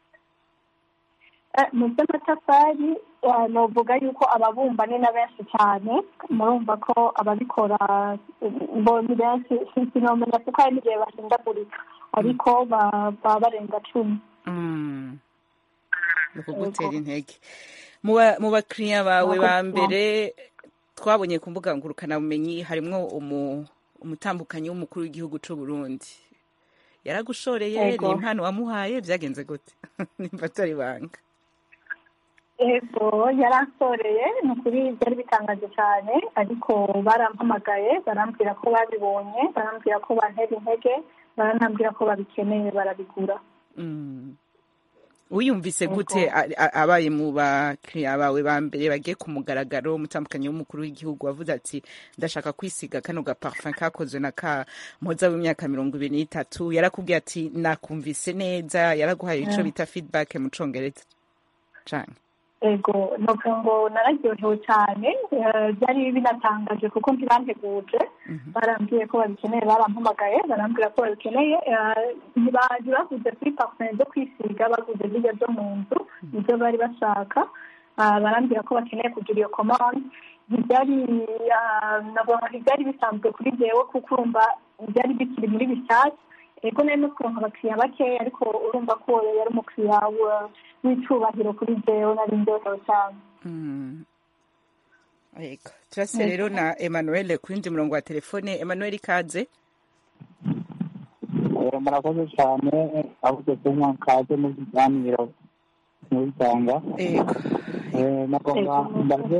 [SPEAKER 6] Mu by'amatafari novuga yuko ababumba ni na benshi cyane, murumva ko ababikora ni benshi, sinomenya kuko hari n'igihe bahindagurika, ariko baba barenga 10.
[SPEAKER 1] Ukugutera intege. Mu bakiriya bawe ba mbere twabonye ku mbuga ngurukanabumenyi harimwo umutambukanyi w'umukuru w'igihugu c'u Burundi. Yaragushoreye, ni impano wamuhaye, vyagenze gute? Nimba atari banga.
[SPEAKER 6] Ego, yaransoreye, ni ukuri byari bitangaje cyane, ariko barampamagaye, barambwira ko babibonye, barambwira ko bantera intege, barambwira ko babikeneye, barabigura.
[SPEAKER 1] Uyumvise gute abaye mu bakiriya bawe ba mbere bagiye ku mugaragaro, umutambukanyi w'umukuru w'igihugu wavuze ati ndashaka kwisiga kano ga parfum kakozwe na Kampoza w'imyaka 23, yarakubwiye ati nakumvise neza, yaraguhaye ico bita feedback mu Congereza cyane?
[SPEAKER 6] Ego, nuko ngo nararyohewe cyane, byari binatangaje kuko ntibanteguje, barambwiye ko babikeneye, barampamagaye, barambwira ko babikeneye, ntibavuze kuri parfum zo kwisiga, bavuze zirya zo mu nzu, nibyo bari bashaka, barambwira ko bakeneye kugira iyo commande. Ntibyari bisanzwe kuri jewe kuko urumva byari bikiri muri bishyashya. Ego nari no kuronka abakiriya bakeya, ariko urumva ko yari umukiriya w'icubahiro kuri jewe, nari ndyohewe cyane.
[SPEAKER 1] Ego, turase rero na Emmanuel ku yindi murongo wa telefone. Emmanuel, ikaze.
[SPEAKER 7] Murakoze cyane, avuze ko mwakaze mu biganiro mubitanga.
[SPEAKER 1] Ego.
[SPEAKER 7] Nagomba ndaje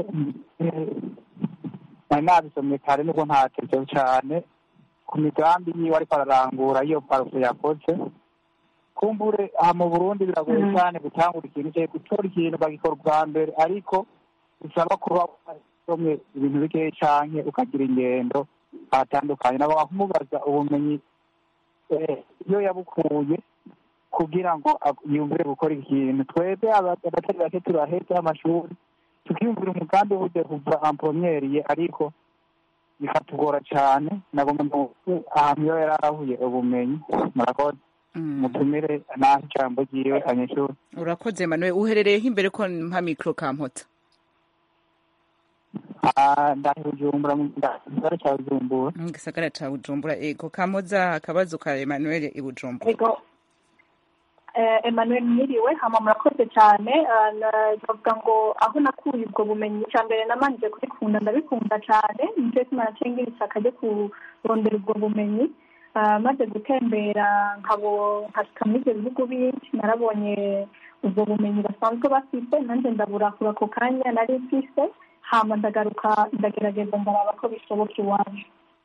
[SPEAKER 7] nabisomye kare nubwo ntatekereje cyane ku migambi yiwe ariko ararangura iyo parufe yakoze. Kumbure aha mu Burundi biragoye cyane gutangura ikintu cyo gutora ikintu bagikora ubwa mbere, ariko bisaba kuba usomye ibintu bikeya canke ukagira ingendo ahatandukanye. Nabo bakumubaza ubumenyi iyo yabukuye kugira ngo yumvire gukora ikintu. Twebwe abatari bake turaheza amashuri tukiyumvira umugambi w'ude kuva ampomyeriye, ariko bikatugora cyane. Nagomba ahantu iyo yarahuye ubumenyi. Murakoze. Mutumire naho ijambo ryiwe anyeshuri.
[SPEAKER 1] Urakoze Emmanuel. Uherereyeho imbere ko mpa mikro Kampoza?
[SPEAKER 5] ndahi Bujumbura mu gisagara ca Bujumbura.
[SPEAKER 1] Mu gisagara ca Bujumbura. Ego Kamoza, akabazo ka Emmanuel i Bujumbura.
[SPEAKER 6] Ego Emmanuel mwiriwe, hama murakoze cyane. Ndavuga ngo aho nakuye ubwo bumenyi cya mbere namanije kubikunda, ndabikunda cyane, nicyo gituma nacengira isaka ryo kurondera ubwo bumenyi. Maze gutembera nkashika muri ibyo bihugu bindi, narabonye ubwo bumenyi basanzwe bafite, nanjye ndaburakura ako kanya nari mfise, hama ndagaruka ndagerageza ndaraba ko bishoboka iwacu.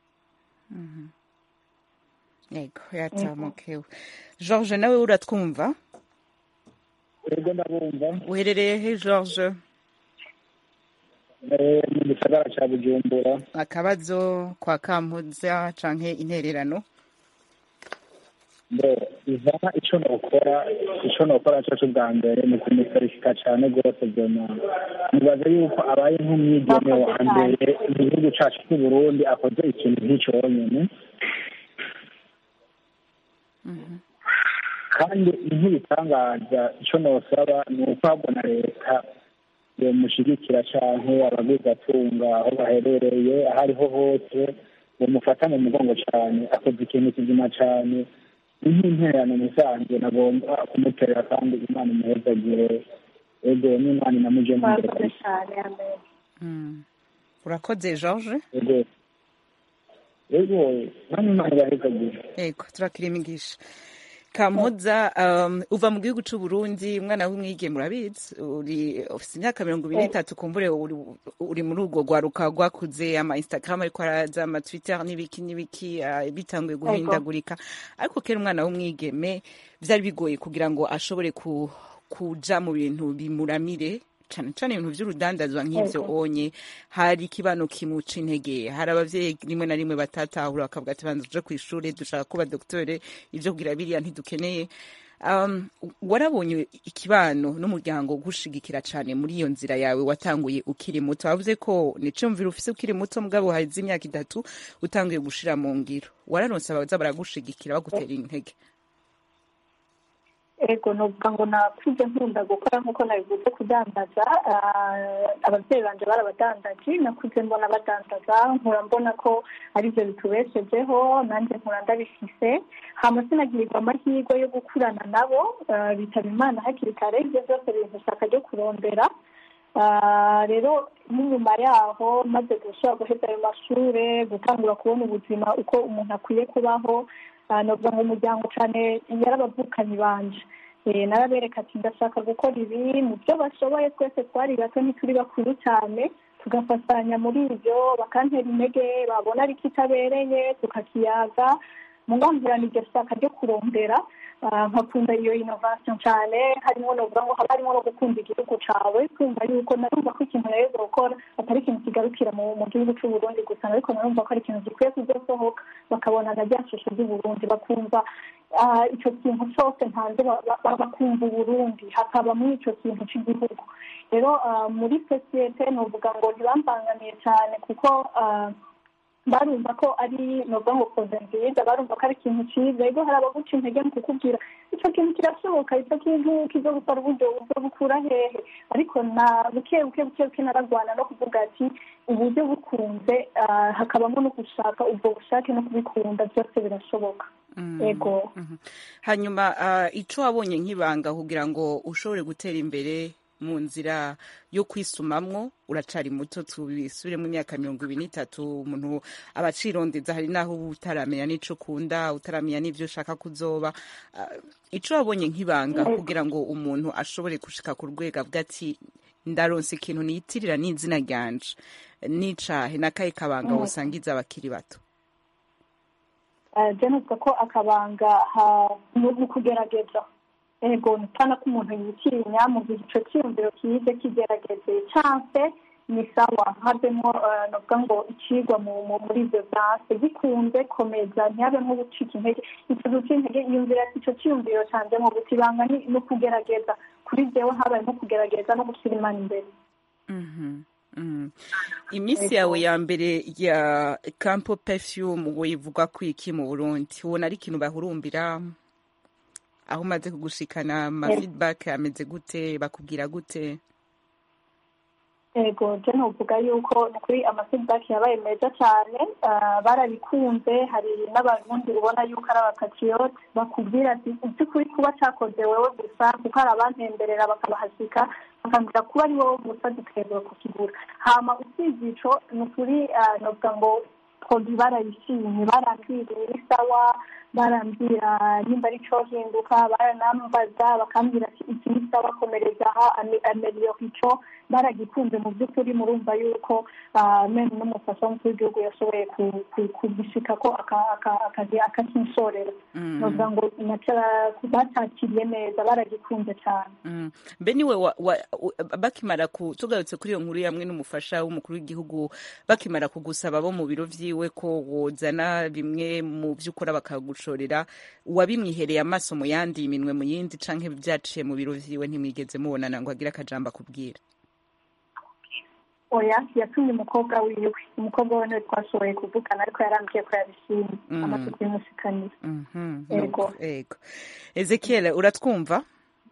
[SPEAKER 1] Yego yatamukewe. George nawe uratwumva?
[SPEAKER 13] Yego ndabumva.
[SPEAKER 1] Uherereye he George?
[SPEAKER 13] Mu gisagara ca Bujumbura.
[SPEAKER 1] Akabazo kwa Kampoza canke intererano?
[SPEAKER 13] Ivana ico nokora cyo bwa mbere ni kumuferisika cyane rwose byona. Nibaza yuko abaye nk'umwigeme wa mbere mu gihugu cacu cy'u Burundi akoze ikintu nk'icyo nyene. Kandi nk'ibitangaza icyo nosaba ni uko habona leta yomushigikira canke abaguzatunga aho baherereye aho ariho hose bamufata mu mugongo cyane, akoze ikintu kizima cyane. Nk'intererano musanzwe nagomba kumuterera kandi Imana imuhezagire. Ego n'Imana inamuje mu mbere.
[SPEAKER 1] Urakoze George?
[SPEAKER 13] Ego n'Imana ibahezagire.
[SPEAKER 1] Ego turakira imigisha. Kamoza, uva mu gihugu cy'u Burundi, umwana w'umwigeme urabizi, ufite imyaka 23 kumbure uri muri urwo rwaruka rwakuze, ama Instagram ariko araza, ama Twitter n'ibiki bitanguye guhindagurika. Ariko kera umwana w'umwigeme byari bigoye kugira ngo ashobore kuja mu bintu bimuramire cyane cyane ibintu by'urudandazwa nk'ivyo onye. Hari ikibano kimuca intege, hari abavyeyi rimwe na rimwe batatahura bakavuga ati banza tuje kw'ishure dushaka kuba docteur, ivyo kugira biriya ntidukeneye. Warabonye ikibano n'umuryango gushigikira cyane muri iyo nzira yawe watanguye ukiri muto. Wavuze ko nicumvira ufise ukiri muto mugabo hazi imyaka 3 utanguye gushira mu ngiro. Wararonse abaza baragushigikira bagutera intege?
[SPEAKER 6] Ego novuga ngo nakuze nkunda gukora nkuko nabivuze kudandaza. Abavyeyi banje barabadandaji, nakuze mbona badandaza, nkura mbona ko arivyo bitubeshejeho, nanje nkura ndabifise. Hama sinagirirwa amahirwe yo gukurana nabo, bitaba Imana hakiri kare, ivyo vyose bintashaka ryo kurondera. Rero n'inyuma yaho maze gushobora guheza ayo mashure, gutangura kubona ubuzima uko umuntu akwiye kubaho, novuga ngo umuryango cane yarabavukanyi banje. Narabereka ati ndashaka gukora ibi mu byo bashoboye, twese twari bato ntituri bakuru cyane, tugafatanya muri ibyo, bakantera intege, babona ari kitabereye tukakiyaga. Mungambirana iryo shaka ryo kurondera, nkakunda iyo innovation cyane, harimo novuga ngo haba harimo no gukunda igihugu cawe, kumva yuko narumva ko ikintu rero gukora atari ikintu kigarukira mu gihugu cy'u Burundi gusa, ariko narumva ko ari ikintu gikwiye kuzosohoka, bakabona na ryashusho ry'u Burundi, bakumva icyo kintu cyose ntanze bakumva Burundi, hakaba muri icyo kintu cy'igihugu. Rero muri societe novuga ngo ntibambangamiye cyane kuko barumva ko ari novuga ngo nziza, barumva ko ari ikintu cyiza. Ego hari abaguca intege mu kukubwira icyo kintu kirashoboka, icyo kintu kizo gukora uburyo bwo gukura hehe, ariko na buke naragwana no kuvuga ati uburyo bukunze, hakabamo no gushaka ubwo bushake no kubikunda, byose birashoboka. Ego
[SPEAKER 1] hanyuma ico wabonye nk'ibanga kugira ngo ushobore gutera imbere mu nzira yo kwisumamwo, uracari muto, tubisubiremo imyaka 23, umuntu abacirondeza, hari naho utaramenya n'ico kunda, utaramenya n'ivyo ushaka kuzoba. Ico wabonye nk'ibanga kugira ngo umuntu ashobore gushika ku rwego avuga ati ndaronse ikintu niyitirira n'izina ryanje, n'icahe n'akahe kabanga wosangiza abakiri bato?
[SPEAKER 6] Jenosiko ko akabanga mu kugerageza. Ego ntana ko umuntu yitinya mu gihe ico cyumviro kize kigerageze chance ni sawa, havemo novuga ngo icigwa muri ivyo vyase gikunze komeza, ntihabe nko gucika intege. Ico gucika intege yumvira ico cyumviro canje mu gutibanga no kugerageza, kuri jewe habaye no kugerageza no gushyira Imana imbere.
[SPEAKER 1] Imisi yawe ya mbere ya Campo Perfume wivuga kwiki mu Burundi, ubona ari ikintu bahurumbira? Aho umaze kugushikana, ama feedback ameze gute, bakubwira gute?
[SPEAKER 6] ego je novuga yuko nukuri ama-feedback yabaye meza cyane, barabikunze. Hari n'abarundi ubona yuko ari abapatriote bakubwira ati iby'ukuri kuba cyakoze wewe gusa, kuko hari abantemberera bakabahasika bakambwira kuba ari wowe gusa dutegerezwa kukigura. Hama usibye ico nukuri novuga ngo produit barayishimye, barambwira iri sawa, barambwira nimba ari cyo hinduka, baranambaza bakambwira iki ni sawa, komereza aha, ameliore ico. Baragikunze mu by'ukuri, murumva yuko meme n'umufasha w'umukuru w'igihugu yashoboye kugishika ko akakinsorera. novuga ngo batakiriye neza, baragikunze cyane.
[SPEAKER 1] mbe niwe bakimara tugarutse kuri iyo nkuru yamwe n'umufasha w'umukuru w'igihugu, bakimara kugusaba bo mu biro vyiwe ko wozana bimwe mu vy'ukora bakagushorera, wabimwihereye amaso mu yandi, iminwe mu yindi, canke vyaciye mu biro vyiwe ntimwigeze mubonana ngo agire akajambo akubwira?
[SPEAKER 6] Oya, yatumye umukobwa wiwe niwe twashoboye kuvugana, ariko yarambwiye ko yabishimye amaze kubimushikanira. Ego.
[SPEAKER 1] Ezekiel, uratwumva?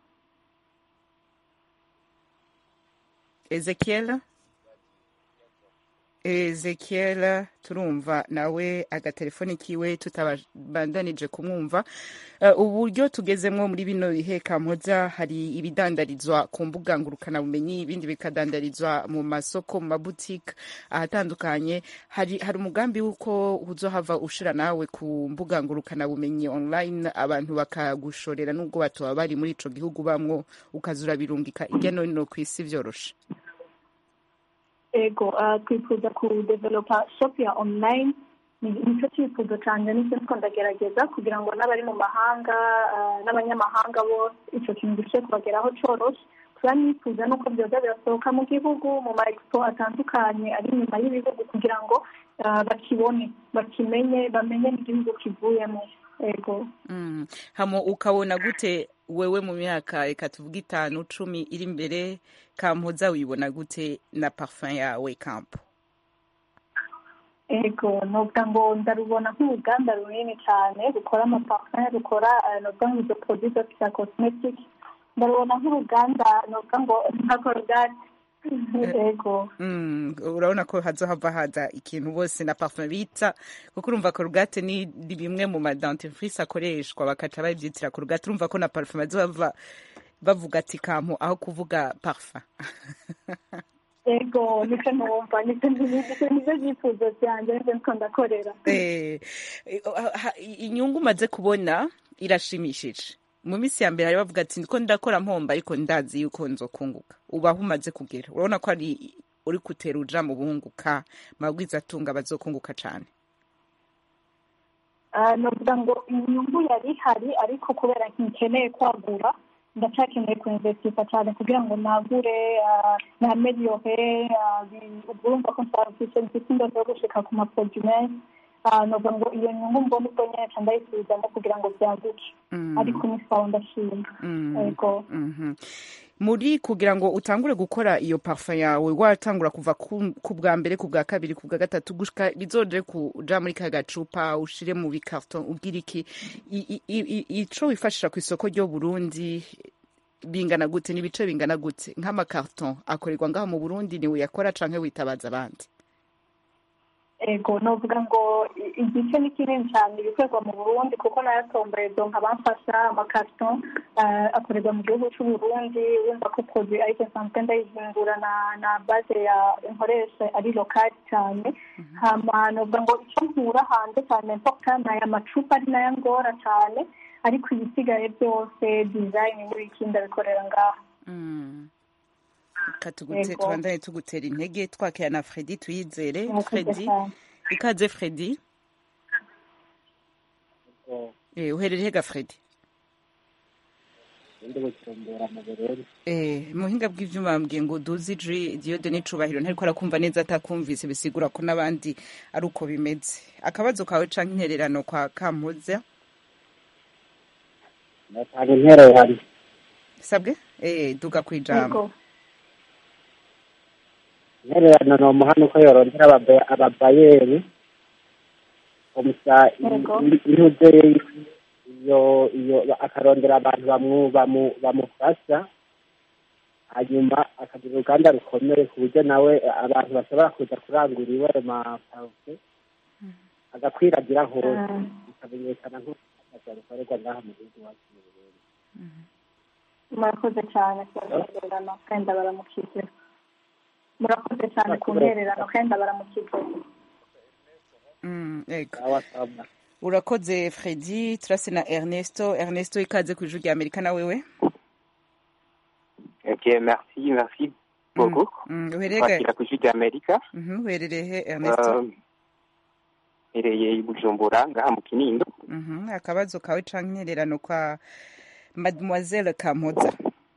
[SPEAKER 1] Ezekiel turumva nawe agatelefoni kiwe tutabandanije kumwumva. Uburyo tugezemwo muri bino bihe Kampoza, hari ibidandarizwa ku mbuga ngurukana bumenyi, ibindi bikadandarizwa mu masoko, mu mabutike ahatandukanye. Hari umugambi w'uko uzohava ushira nawe ku mbuga ngurukana bumenyi online, abantu bakagushorera nubwo batoba bari muri ico gihugu bamwo, ukazura birungika irya no hino kw'isi vyoroshe?
[SPEAKER 6] Ego, twifuza kudevelopa shop ya online. Nicyo cyifuzo cyane, nicyo ndiko ndagerageza kugira ngo n'abari mu mahanga n'abanyamahanga bose icyo kintu gice kubageraho coroshe. Turanifuza nuko byoza birasohoka mu gihugu, mu ma expo atandukanye ari inyuma y'ibihugu, kugira ngo bakibone, bakimenye, bamenye n'igihugu kivuyemo. Ego.
[SPEAKER 1] Hamo ukabona gute wewe mu myaka reka tuvuga 5-10 iri imbere, Kampoza wibona gute na parfum yawe Kampo?
[SPEAKER 6] Ego, novuga ngo ndarubona nk'uruganda runini cyane rukora amaparfum, rukora novuga ngo izo produits za cosmetic. Ndarubona nk'uruganda novuga ngo nka Colgate. Ego.
[SPEAKER 1] Urabona ko hazohava haza ikintu bose na parfum bita, kuko urumva Colgate ni bimwe mu dentifrice akoreshwa bakaca babyitira Colgate. Urumva ko na parfum bazohava bavuga ati Kampo aho kuvuga parfum.
[SPEAKER 6] Ego, nicyo numva, nicyo byifuzo byanjye, nicyo ndiko ndakorera.
[SPEAKER 1] Inyungu umaze kubona irashimishije. Mu minsi ya mbere hari bavuga ati ndiko ndakora mpomba, ariko ndazi yuko nzokunguka. Ubaho umaze kugera, urabona ko ari uri kutera uja mu bunguka, mabwiza atunga bazokunguka cyane.
[SPEAKER 6] Novuga ngo inyungu yari hari, ariko kubera nkeneye kwagura, ndacyakeneye kuinvestika cyane kugira ngo nagure na ameliore. Urumva ko mfite indoto yo gushika ku maproduit menshi. Novuga ngo iyo nyungu mbona ubwo nyine ndayisubizamo kugira ngo byaguke, ariko ni sawa, ndashima. Ego.
[SPEAKER 1] Muri kugira ngo utangure gukora iyo parfum yawe, watangura kuva ku bwa mbere, ku bwa kabiri, ku bwa gatatu, gushika bizoje kuja muri ka gacupa ushire mu bikarton, ubwira iki ico wifashisha ku isoko ryo Burundi bingana gute, n'ibice bingana gute? Nk'amakarton akorerwa ngaho mu Burundi ni uyakora canke witabaza abandi?
[SPEAKER 6] Ego, novuga ngo igice ni kinini cyane ibikorerwa mu Burundi, kuko nayatomboye donka bamfasha amakarton akorerwa mu gihugu cy'u Burundi. Wumva ko produit ariko sanzwe ndayihingura na base ya inkoresha ari local cyane. Hama novuga ngo icyo nkura hanze cyane important na amacupa ari nayo ngora cyane, ariko ibisigaye byose design n'ibikindi bikorera ngaho.
[SPEAKER 1] Katugute twandane tugutera intege, twakira na Freddy tuyizere. Freddy, ikaze Freddy. Uherereye ga Freddy? Muhinga bw'ivyuma bambwiye ngo duzi Diode n'icubahiro, ntariko arakumva neza, atakumvise bisigura ko n'abandi ari uko bimeze. Akabazo kawe canke intererano kwa Kampoza?
[SPEAKER 14] Natanga intererano.
[SPEAKER 1] Sabwe? Duga kwijambo.
[SPEAKER 14] Intererano no muhano ko yorondera ababayeri omusa intuze iyo akarondera abantu bamufasha hanyuma akagira uruganda rukomeye ku buryo nawe abantu bashobora kuza kurangura iwe ayo maparufe agakwiragira hose bikamenyekana nk'uko rukorerwa ngaha mu gihugu iwacu mu Burundi.
[SPEAKER 6] murakoze cyane ku ntererano kandi baramukije. Murakoze cyane ku ntererano kandi baramukije.
[SPEAKER 1] Urakoze Freddy. Turase na Ernesto ikaze ku ijwi rya Amerika na wewe.
[SPEAKER 15] Ok, merci beaucoup. Kwakira ku ijwi rya Amerika.
[SPEAKER 1] Uherereye Ernesto?
[SPEAKER 15] Hereye i Bujumbura ngaha mu Kinindo.
[SPEAKER 1] Akabazo kawe canke intererano kwa Mademoiselle Kampoza.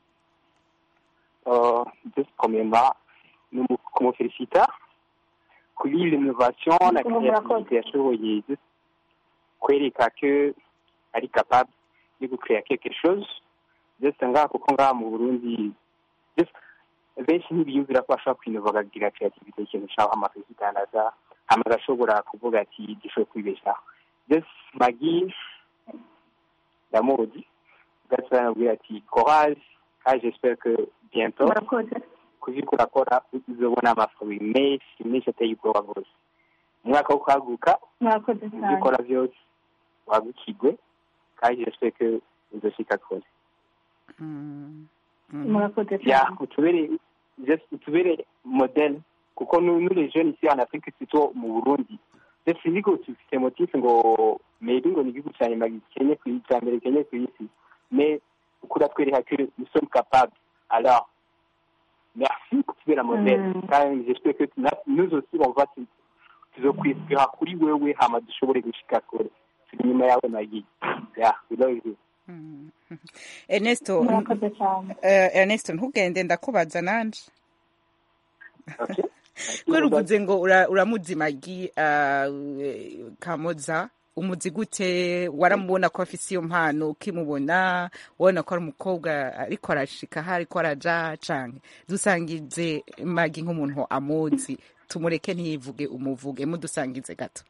[SPEAKER 15] Just premièrement, nous me félicitons kuri l'innovation na créativité yashoboye kwereka ko ari capable de créer quelque chose. Just ngaha kuko ngaha mu Burundi benshi ntibiyumvira ko bashobora kwinova bakagira creativité ikintu cyangwa amafizikandaza amagashobora kuvuga ati gishoboye kwibeshaho. Just Maggie ndamuzi gasana nabwira ati courage kandi j'espère que bientôt kuziko urakora uzobona amafubi menshi ateye ubwoba rwose. Umwaka wo kwaguka uzikora byose wagukigwe kandi j'espère que uzoshika kure. Utubere modèle kuko nous les jeunes ici en Afrique surtout mu Burundi c'est physique c'est motif ngo maybe ngo ni gihugu cyane magikenye ku iterambere kenye ku isi mais ukura twereka que nous sommes capables. Alors merci kutubera modèle kandi j'espère que nous aussi on va tuzokwizira kuri wewe hama dushobore gushika kure turi nyuma yawe Magi. We love you.
[SPEAKER 1] Ernesto ntugende ndakubaza nanje. Kwera uvuze ngo uramuzi Magi Kampoza umuzi gute? Waramubona ko afise iyo mpano ukimubona ubona ko ari umukobwa ariko arashika hari ko araja canke dusangize Magi nk'umuntu amuzi tumureke ntiyivuge umuvuge mudusangize gato.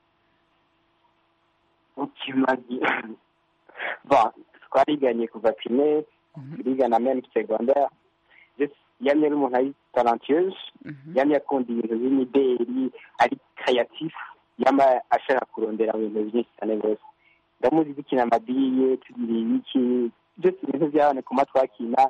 [SPEAKER 15] Magi bon twariganye kuva primaire turigana même secondaire. Yamye ari umuntu ari talentueuse, yamye akunda ibintu by'imideli, ari créatif, yama ashaka kurondera ibintu byinshi cyane rwose. Ndamuzi dukina amadiye tugira ibiki byose ibintu byabane ku matwakina.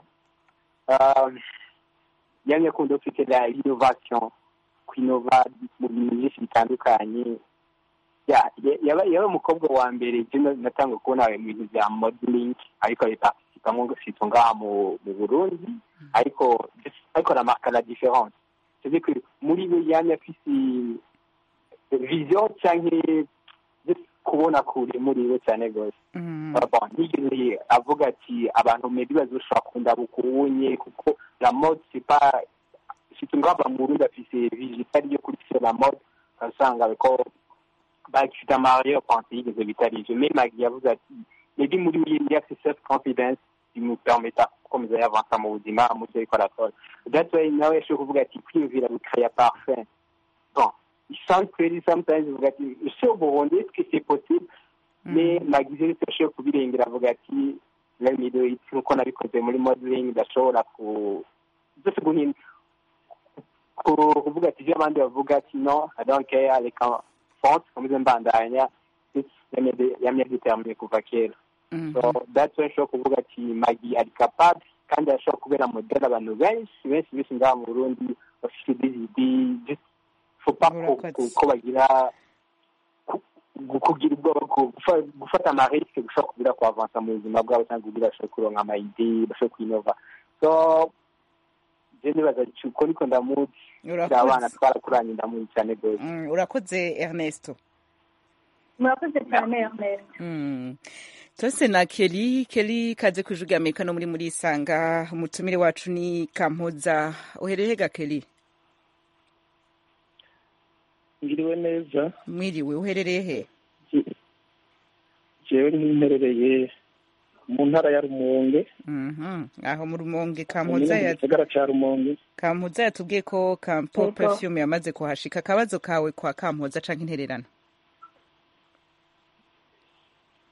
[SPEAKER 15] Yamye akunda ufite la innovation, kwinova mu bintu byinshi bitandukanye. Yaba umukobwa wa mbere natanga kubona mu bintu bya modeling ariko participamo ngo ngaha mu Burundi ariko remarque la différence. C'est-à-dire que muri we yamye afise vision cyangwa kubona kure muri we cyane rwose. Ntigeze avuga ati abantu maybe bazoshobora kunda bukunye kuko la mode c'est pas ngaha mu Burundi afise vision itari yo kuri la mode usanga ko bagifite amahoro pensée yigeze bitarije. Mais Magi yavuze ati maybe muri we il y a cette confidence qui nous permet gukomeza yavansa mu buzima mu cyo ikora akora. That's why nawe yashoboye kuvuga ati kwiyumvira gukaya parfait. Bon, il semble que sometimes uvuga ati ese uburundi est-ce que c'est possible? Mais Magi yashoboye kubirengera avuga ati let me do it nkuko nabikoze muri modeling ndashobora kuvuga ati ibyo abandi bavuga ati no I don't care les fonts comme mbandanya yamye determiné kuva kera. So that's why nshobora kuvuga ati Magi ari capable kandi ashobora kubera modèle abantu benshi ngaha mu Burundi bafite des idées faut pas ko bagira kugira ubwoba gufata amarisque gushobora kugira ko avansa mu buzima bwabo cyangwa kugira bashobora kuronka ama-idée bashobora kwinova. So nibaza uko niko ndamuzi abana twarakuranye ndamuzi cyane rwose.
[SPEAKER 1] Urakoze Ernesto.
[SPEAKER 6] Murakoze cyane Ernesto.
[SPEAKER 1] Tose na Kelly kaze ku ijwi rya Amerika no muri Isanga. Umutumire wacu ni Kampoza. Uhereye ga Kelly?
[SPEAKER 16] Ngiriwe neza.
[SPEAKER 1] Mwiriwe, uherereye he?
[SPEAKER 16] Jewe nimperereye mu ntara ya Rumonge.
[SPEAKER 1] Aho mu Rumonge Kampoza yatubwiye ko Campo Perfume yamaze kuhashika. Akabazo kawe kwa Kampoza canke intererano?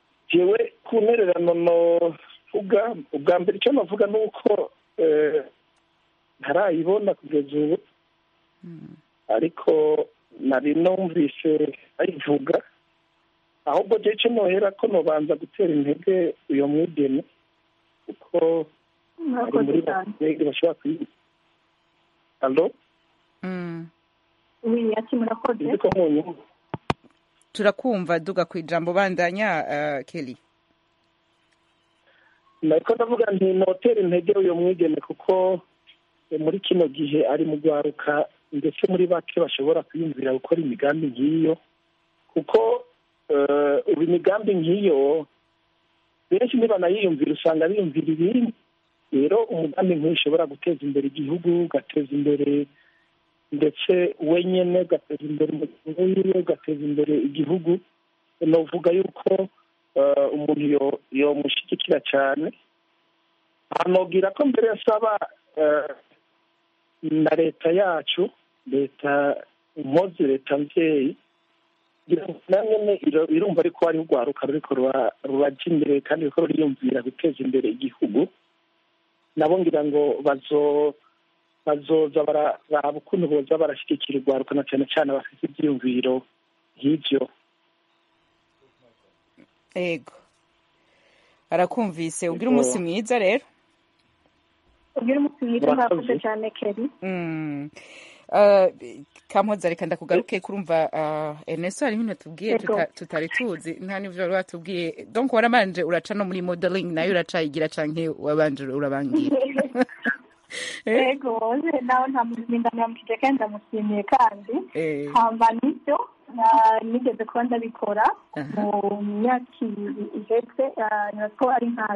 [SPEAKER 16] Jewe ku ntererano no vuga ubwa mbere icyo navuga nuko ntarayibona kugeza ubu ariko nari numvise bayivuga ahubwo je ico nohera ko nobanza gutera intege uyo mwigeme kuko ari muri bamwe bashobora kwiga. Allo?
[SPEAKER 6] Oui, ati murakoze.
[SPEAKER 16] Ndiko munyumva.
[SPEAKER 1] Turakumva duga ku ijambo bandanya Kelly.
[SPEAKER 16] Nariko ndavuga nti notera intege uyo mwigeme kuko muri kino gihe ari mu gwaruka ndetse muri bake bashobora kwiyumvira gukora imigambi nk'iyo kuko ubu imigambi nk'iyo benshi nibanayiyumvira usanga biyumvira ibindi. Rero umugambi nk'iyo ushobora guteza imbere igihugu, ugateza imbere ndetse wenyine, ugateza imbere umuryango wiwe, ugateza imbere igihugu. Novuga yuko umuntu yomushyigikira cyane. Anogira ko mbere yasaba na leta yacu, leta impozi, leta mvyeyi, nanyene irumva ariko ari urwaruka ruriko ruraja imbere kandi ruriko ruriyumvira guteza imbere igihugu. Nabo ngira ngo bazoza baraba ukuntu boza barashyigikira urwaruka na cyane cyane bafite ivyiyumviro nk'ivyo.
[SPEAKER 1] Ego arakumvise. Ugira umunsi mwiza rero.
[SPEAKER 6] Ugira umunsi mwiza. Murakoze cyane Kelly.
[SPEAKER 1] Kampoza reka ndakugaruke kurumva Ernesto hari ibintu tubwiye tutari tuzi nta n'ivyo wari watubwiye. Donc waramanje uraca no muri modeling nayo uracayigira canke wabanje urabangira?
[SPEAKER 6] Ego nawe nta muzinda namukije kandi ndamushimiye kandi hamba nivyo nigeze kuba ndabikora mu myaka ihetse ko ari nka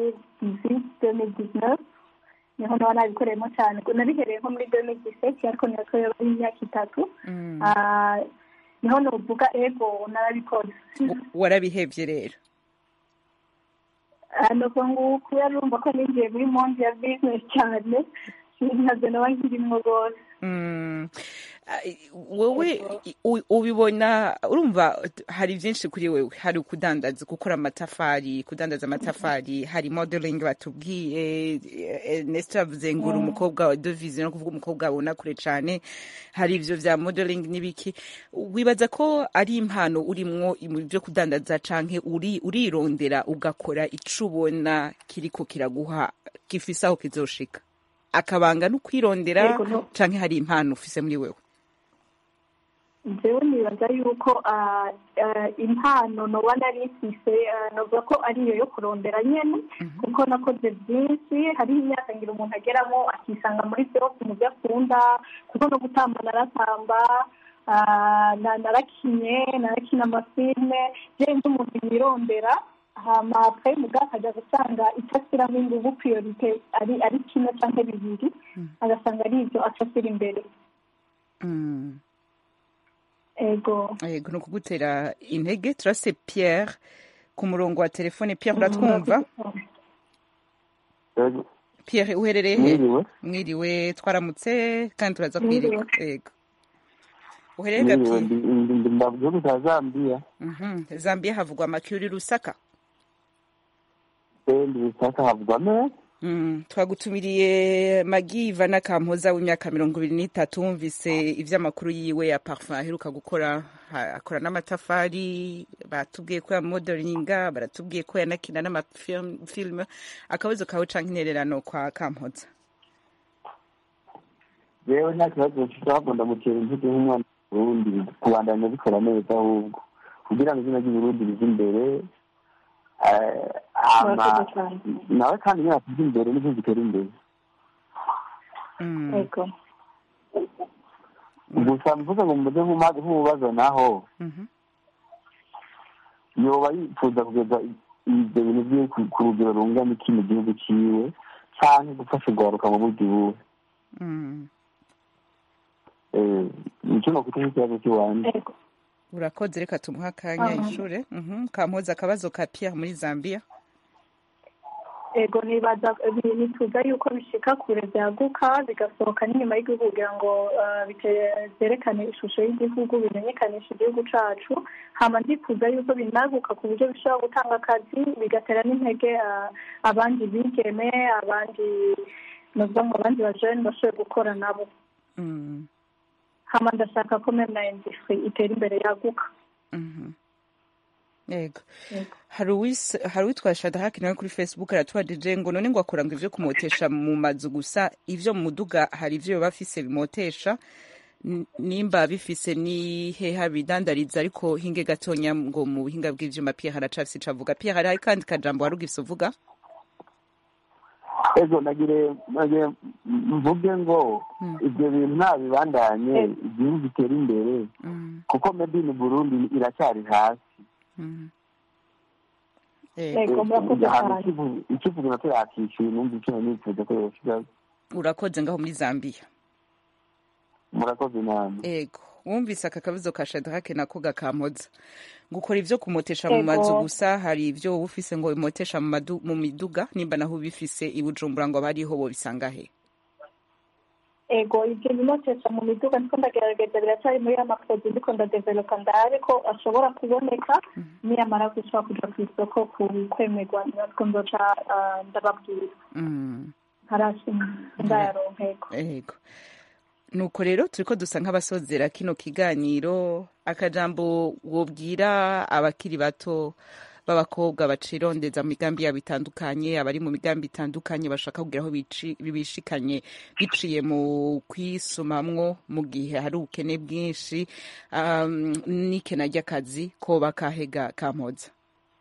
[SPEAKER 6] 2019 niho naba nabikoreyemo cyane. Nabihereye nko muri 2017 ariko niko yari imyaka 3 niho novuga ego narabikora.
[SPEAKER 1] Warabihevye rero?
[SPEAKER 6] Nuko ngo kubera urumva ko ninjiye muri monde ya business cyane ntabwo naba nkirimo rwose.
[SPEAKER 1] Wowe ubibona urumva hari byinshi kuri wewe, hari ukudandaza, gukora amatafari, kudandaza amatafari, hari modeling batubwiye. Ernesto yavuze ngo uri umukobwa wa Devize, no kuvuga umukobwa abona kure cyane, hari ivyo vya modeling n'ibiki. Wibaza ko ari impano urimwo byo kudandaza canke urirondera ugakora ico ubona kiriko kiraguha gifise aho kizoshika? Akabanga no kwirondera canke hari impano ufise muri wewe?
[SPEAKER 6] Jewe nibaza yuko impano noba nari mfise novuga ko ariyo yo kurondera nyene kuko nakoze byinshi. Hari imyaka ngira umuntu ageramo akisanga muri byose mu byo akunda kuko no gutamba naratamba, narakina amafilme. Jewe ndi umuntu yirondera hama après muga akajya gusanga icyo ashyiramo ingufu priorite ari kimwe cyangwa bibiri agasanga ari ibyo ashyira imbere. Ego
[SPEAKER 1] no kugutera intege. Turase Pierre ku murongo wa telefone. Pierre uratwumva? Pierre uherereye he? Mwiriwe. Twaramutse kandi turaza kwirika. Ego uherereye gapi?
[SPEAKER 4] Ndavuga ko Zambia.
[SPEAKER 1] Zambia havugwa amakuru Lusaka.
[SPEAKER 4] Lusaka havugwa me.
[SPEAKER 1] Twagutumiriye Magivana Kampoza w'imyaka 23 wumvise ivy'amakuru yiwe ya parfum aheruka gukora. Akora n'amatafari, batubwiye ko ya modelinga, baratubwiye ko yanakina n'amafilm. Akabazo kawe canke intererano kwa Kampoza?
[SPEAKER 4] Yewe nta kibazo cy'abo ndamukera intege nk'umwana w'Uburundi kubandanya bikora neza ahubwo kugira ngo izina ry'Uburundi rize imbere. Nawe kandi nyine atuze imbere n'ibyo zitera imbere.
[SPEAKER 6] Ego
[SPEAKER 4] gusa mvuga ngo mujye nk'umubazo naho yoba yifuza kugeza ibyo bintu bye ku rugero rungana iki mu gihugu ciwe cyane gufasha urwaruka mu buryo buwe. Nicyo nakuta ikibazo cy'iwanjye.
[SPEAKER 1] Urakoze, reka tumuha akanya ishure. Kampoza akabazo ka Pierre muri Zambia.
[SPEAKER 6] Ego nibaza nituza yuko bishika kure byaguka bigasohoka n'inyuma y'igihugu kugira ngo biterekane ishusho y'igihugu, bimenyekanisha igihugu cacu. Hama ndifuza yuko binaguka ku buryo bishobora gutanga akazi, bigatera n'intege abandi bigeme, abandi nuvuga ngo abandi bajene bashoboye gukora nabo. Hama ndashaka ko meme na industry itera imbere yaguka.
[SPEAKER 1] Yego. Hari uwitwa Shadrack nawe kuri Facebook aratubajije ngo none ngo akora ngo ivyo kumotesha mu mazu gusa, ivyo mu muduga hari ivyo bafise bimotesha, nimba bifise ni heha bidandariza, ariko hinge gatonya ngo mu buhinga bw'ivyuma Pierre haracafise cavuga. Pierre hari kandi kajambo warugifise uvuga?
[SPEAKER 4] Ego nagire mvuge ngo ibyo bintu ntabibandanye igihugu gitera imbere kuko made in Burundi iracyari hasi. Ikivuga nako yakishyuye numva icyo nifuza ko yoshigaho.
[SPEAKER 1] Urakoze ngaho muri Zambia.
[SPEAKER 4] Murakoze namwe.
[SPEAKER 1] Ego wumvise aka kabizo ka Shadrack nako gakampoza gukora ivyo kumotesha mu mazu gusa, hari ivyo ufise ngo imotesha mu miduga, nimba naho bifise i Bujumbura ngo bariho bo bisanga he?
[SPEAKER 6] Ego ibyo bimotesha mu miduga niko ndagerageza, biracyari muri amaproduit ndiko ndadevelopa ndabe ko ashobora kuboneka niyamara gushobora kuja ku isoko kwemerwa, niko nzoca ndababwira. Ndayaronkeko.
[SPEAKER 1] Ego nuko rero turiko dusa nk'abasozera kino kiganiro, akajambo wobwira abakiri bato b'abakobwa bacirondeza mu migambi yabo itandukanye, abari mu migambi itandukanye bashaka kugira aho bishikanye biciye mu kwisumamwo mu gihe hari ubukene bwinshi n'ikena ry'akazi, ko bakahega kampoza?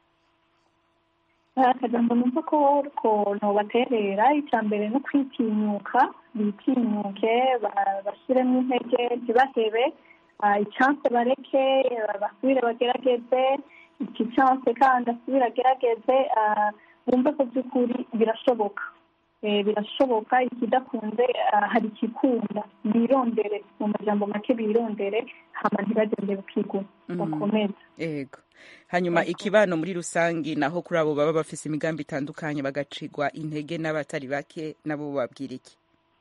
[SPEAKER 6] Akajambo numva ko nobaterera, icya mbere no kwitinyuka, bitinyuke bashyiremo intege, ntibahebe, icyanse bareke basubire bagerageze, iki cyanse kandi asubire agerageze, bumve ko by'ukuri birashoboka. Birashoboka, ikidakunze hari ikikunda, birondere, mu majambo make birondere, hama ntibagende bukigura, bakomeze.
[SPEAKER 1] Ego. Hanyuma ikibano muri rusangi naho kuri abo baba bafise imigambi itandukanye bagacigwa intege n'abatari bake, nabo babwira iki?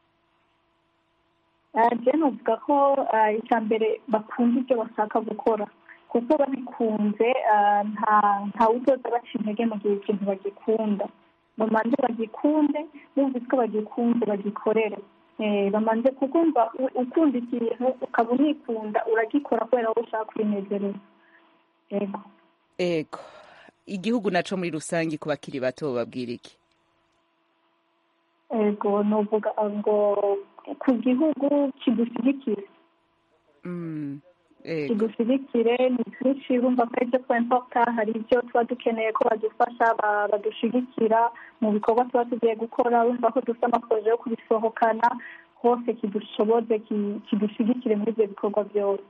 [SPEAKER 6] Je novuga ko icya mbere bakunda ibyo bashaka gukora, kuko babikunze nta uzoza baca intege mu gihe ikintu bagikunda. Bamanze bagikunde, bumvise ko bagikunze bagikorere. Bamanze kukumva ukunda ikintu ukaba unikunda uragikora kubera wowe ushaka kwinezereza. Ego.
[SPEAKER 1] Ego. Igihugu naco muri rusangi ku bakiri bato babwira iki?
[SPEAKER 6] Ego novuga ngo ku gihugu kidushyigikire. Kidushyigikire ni byinshi, bumva ko ibyo twempoka, hari ibyo tuba dukeneye ko badufasha badushyigikira mu bikorwa tuba tugiye gukora, bumva ko dufite amaproje yo kubisohokana hose, kidushoboze kidushyigikire muri ibyo bikorwa byose.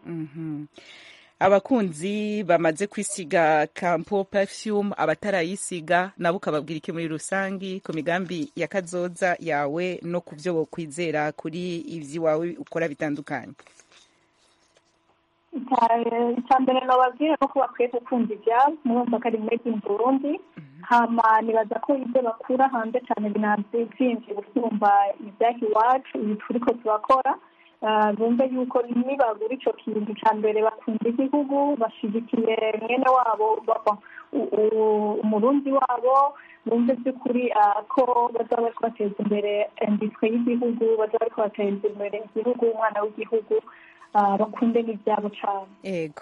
[SPEAKER 1] Abakunzi bamaze kwisiga Campo Perfume, abatarayisiga nabo ukababwira iki muri rusangi ku migambi ya kazoza yawe no ku byo bokwizera kuri ivyi wawe ukora bitandukanye?
[SPEAKER 6] Icyambere nababwira no kuba bakwiye gukunda ibyabo, murumva ko ari made in Burundi, hama nibaza ko ibyo bakura hanze cyane binazimvye gusumba ibyaha iwacu, ibi turiko turakora. Bumve yuko nibagura ico kintu ca mbere bakunda igihugu, bashigikiye mwene wabo umurundi wabo, bumve by'ukuri ko bazaba bariko bateza imbere industry y'igihugu, bazaba bariko bateza imbere igihugu, umwana w'igihugu, bakunde n'ivyabo cane.
[SPEAKER 1] Ego.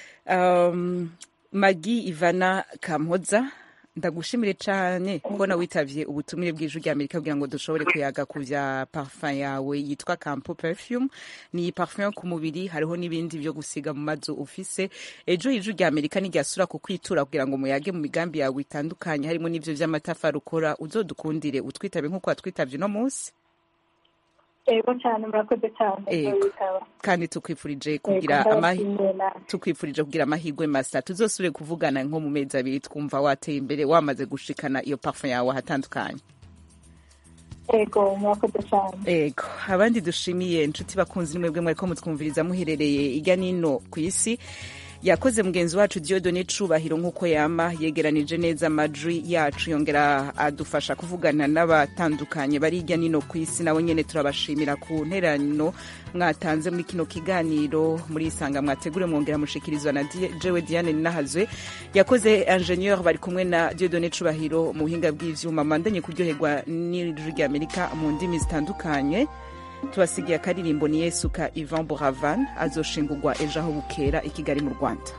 [SPEAKER 1] Magi Ivana Kampoza, ndagushimire cyane kubona witavye ubutumire bw'Ijwi ry'Amerika kugira ngo dushobore kuyaga ku vya parfum yawe yitwa Campo Perfume. Ni parfum ku mubiri, hariho n'ibindi byo gusiga mu mazu ufise. Ejo Ijwi ry'Amerika n'iryasura kukwitura kugira ngo muyage mu migambi yawe itandukanye, harimo n'ivyo vy'amatafari ukora, uzodukundire utwitabe nk'uko watwitavye no munsi.
[SPEAKER 6] Ego cyane, murakoze cyane.
[SPEAKER 1] Kandi tukwifurije kugira amahirwe masa, tuzosubire kuvugana nko mu mezi abiri twumva wateye imbere, wamaze gushikana iyo parfum yawe ahatandukanye.
[SPEAKER 6] Ego murakoze cyane.
[SPEAKER 1] Ego abandi dushimiye inshuti bakunzi nimwebwe mwariko mutwumviriza muherereye irya nino ku isi yakoze mugenzi wacu Dieudonné Cubahiro nk'uko yama yegeranije neza amajwi yacu yongera adufasha kuvugana n'abatandukanye bari hirya nino ku isi nabo nyene turabashimira ku nterano mwatanze muri kino kiganiro muri Isanga mwategure mwongera mushikirizwa na jewe Diane Nahazwe yakoze ingenieur bari kumwe na Dieudonné Cubahiro mu buhinga bw'ivyuma mandanye kuryoherwa n'ijwi ry'Amerika mu ndimi zitandukanye. Tubasigiye akaririmbo ni Yesu ka Ivan Boravan azoshingurwa ejo aho bukera i Kigali mu Rwanda.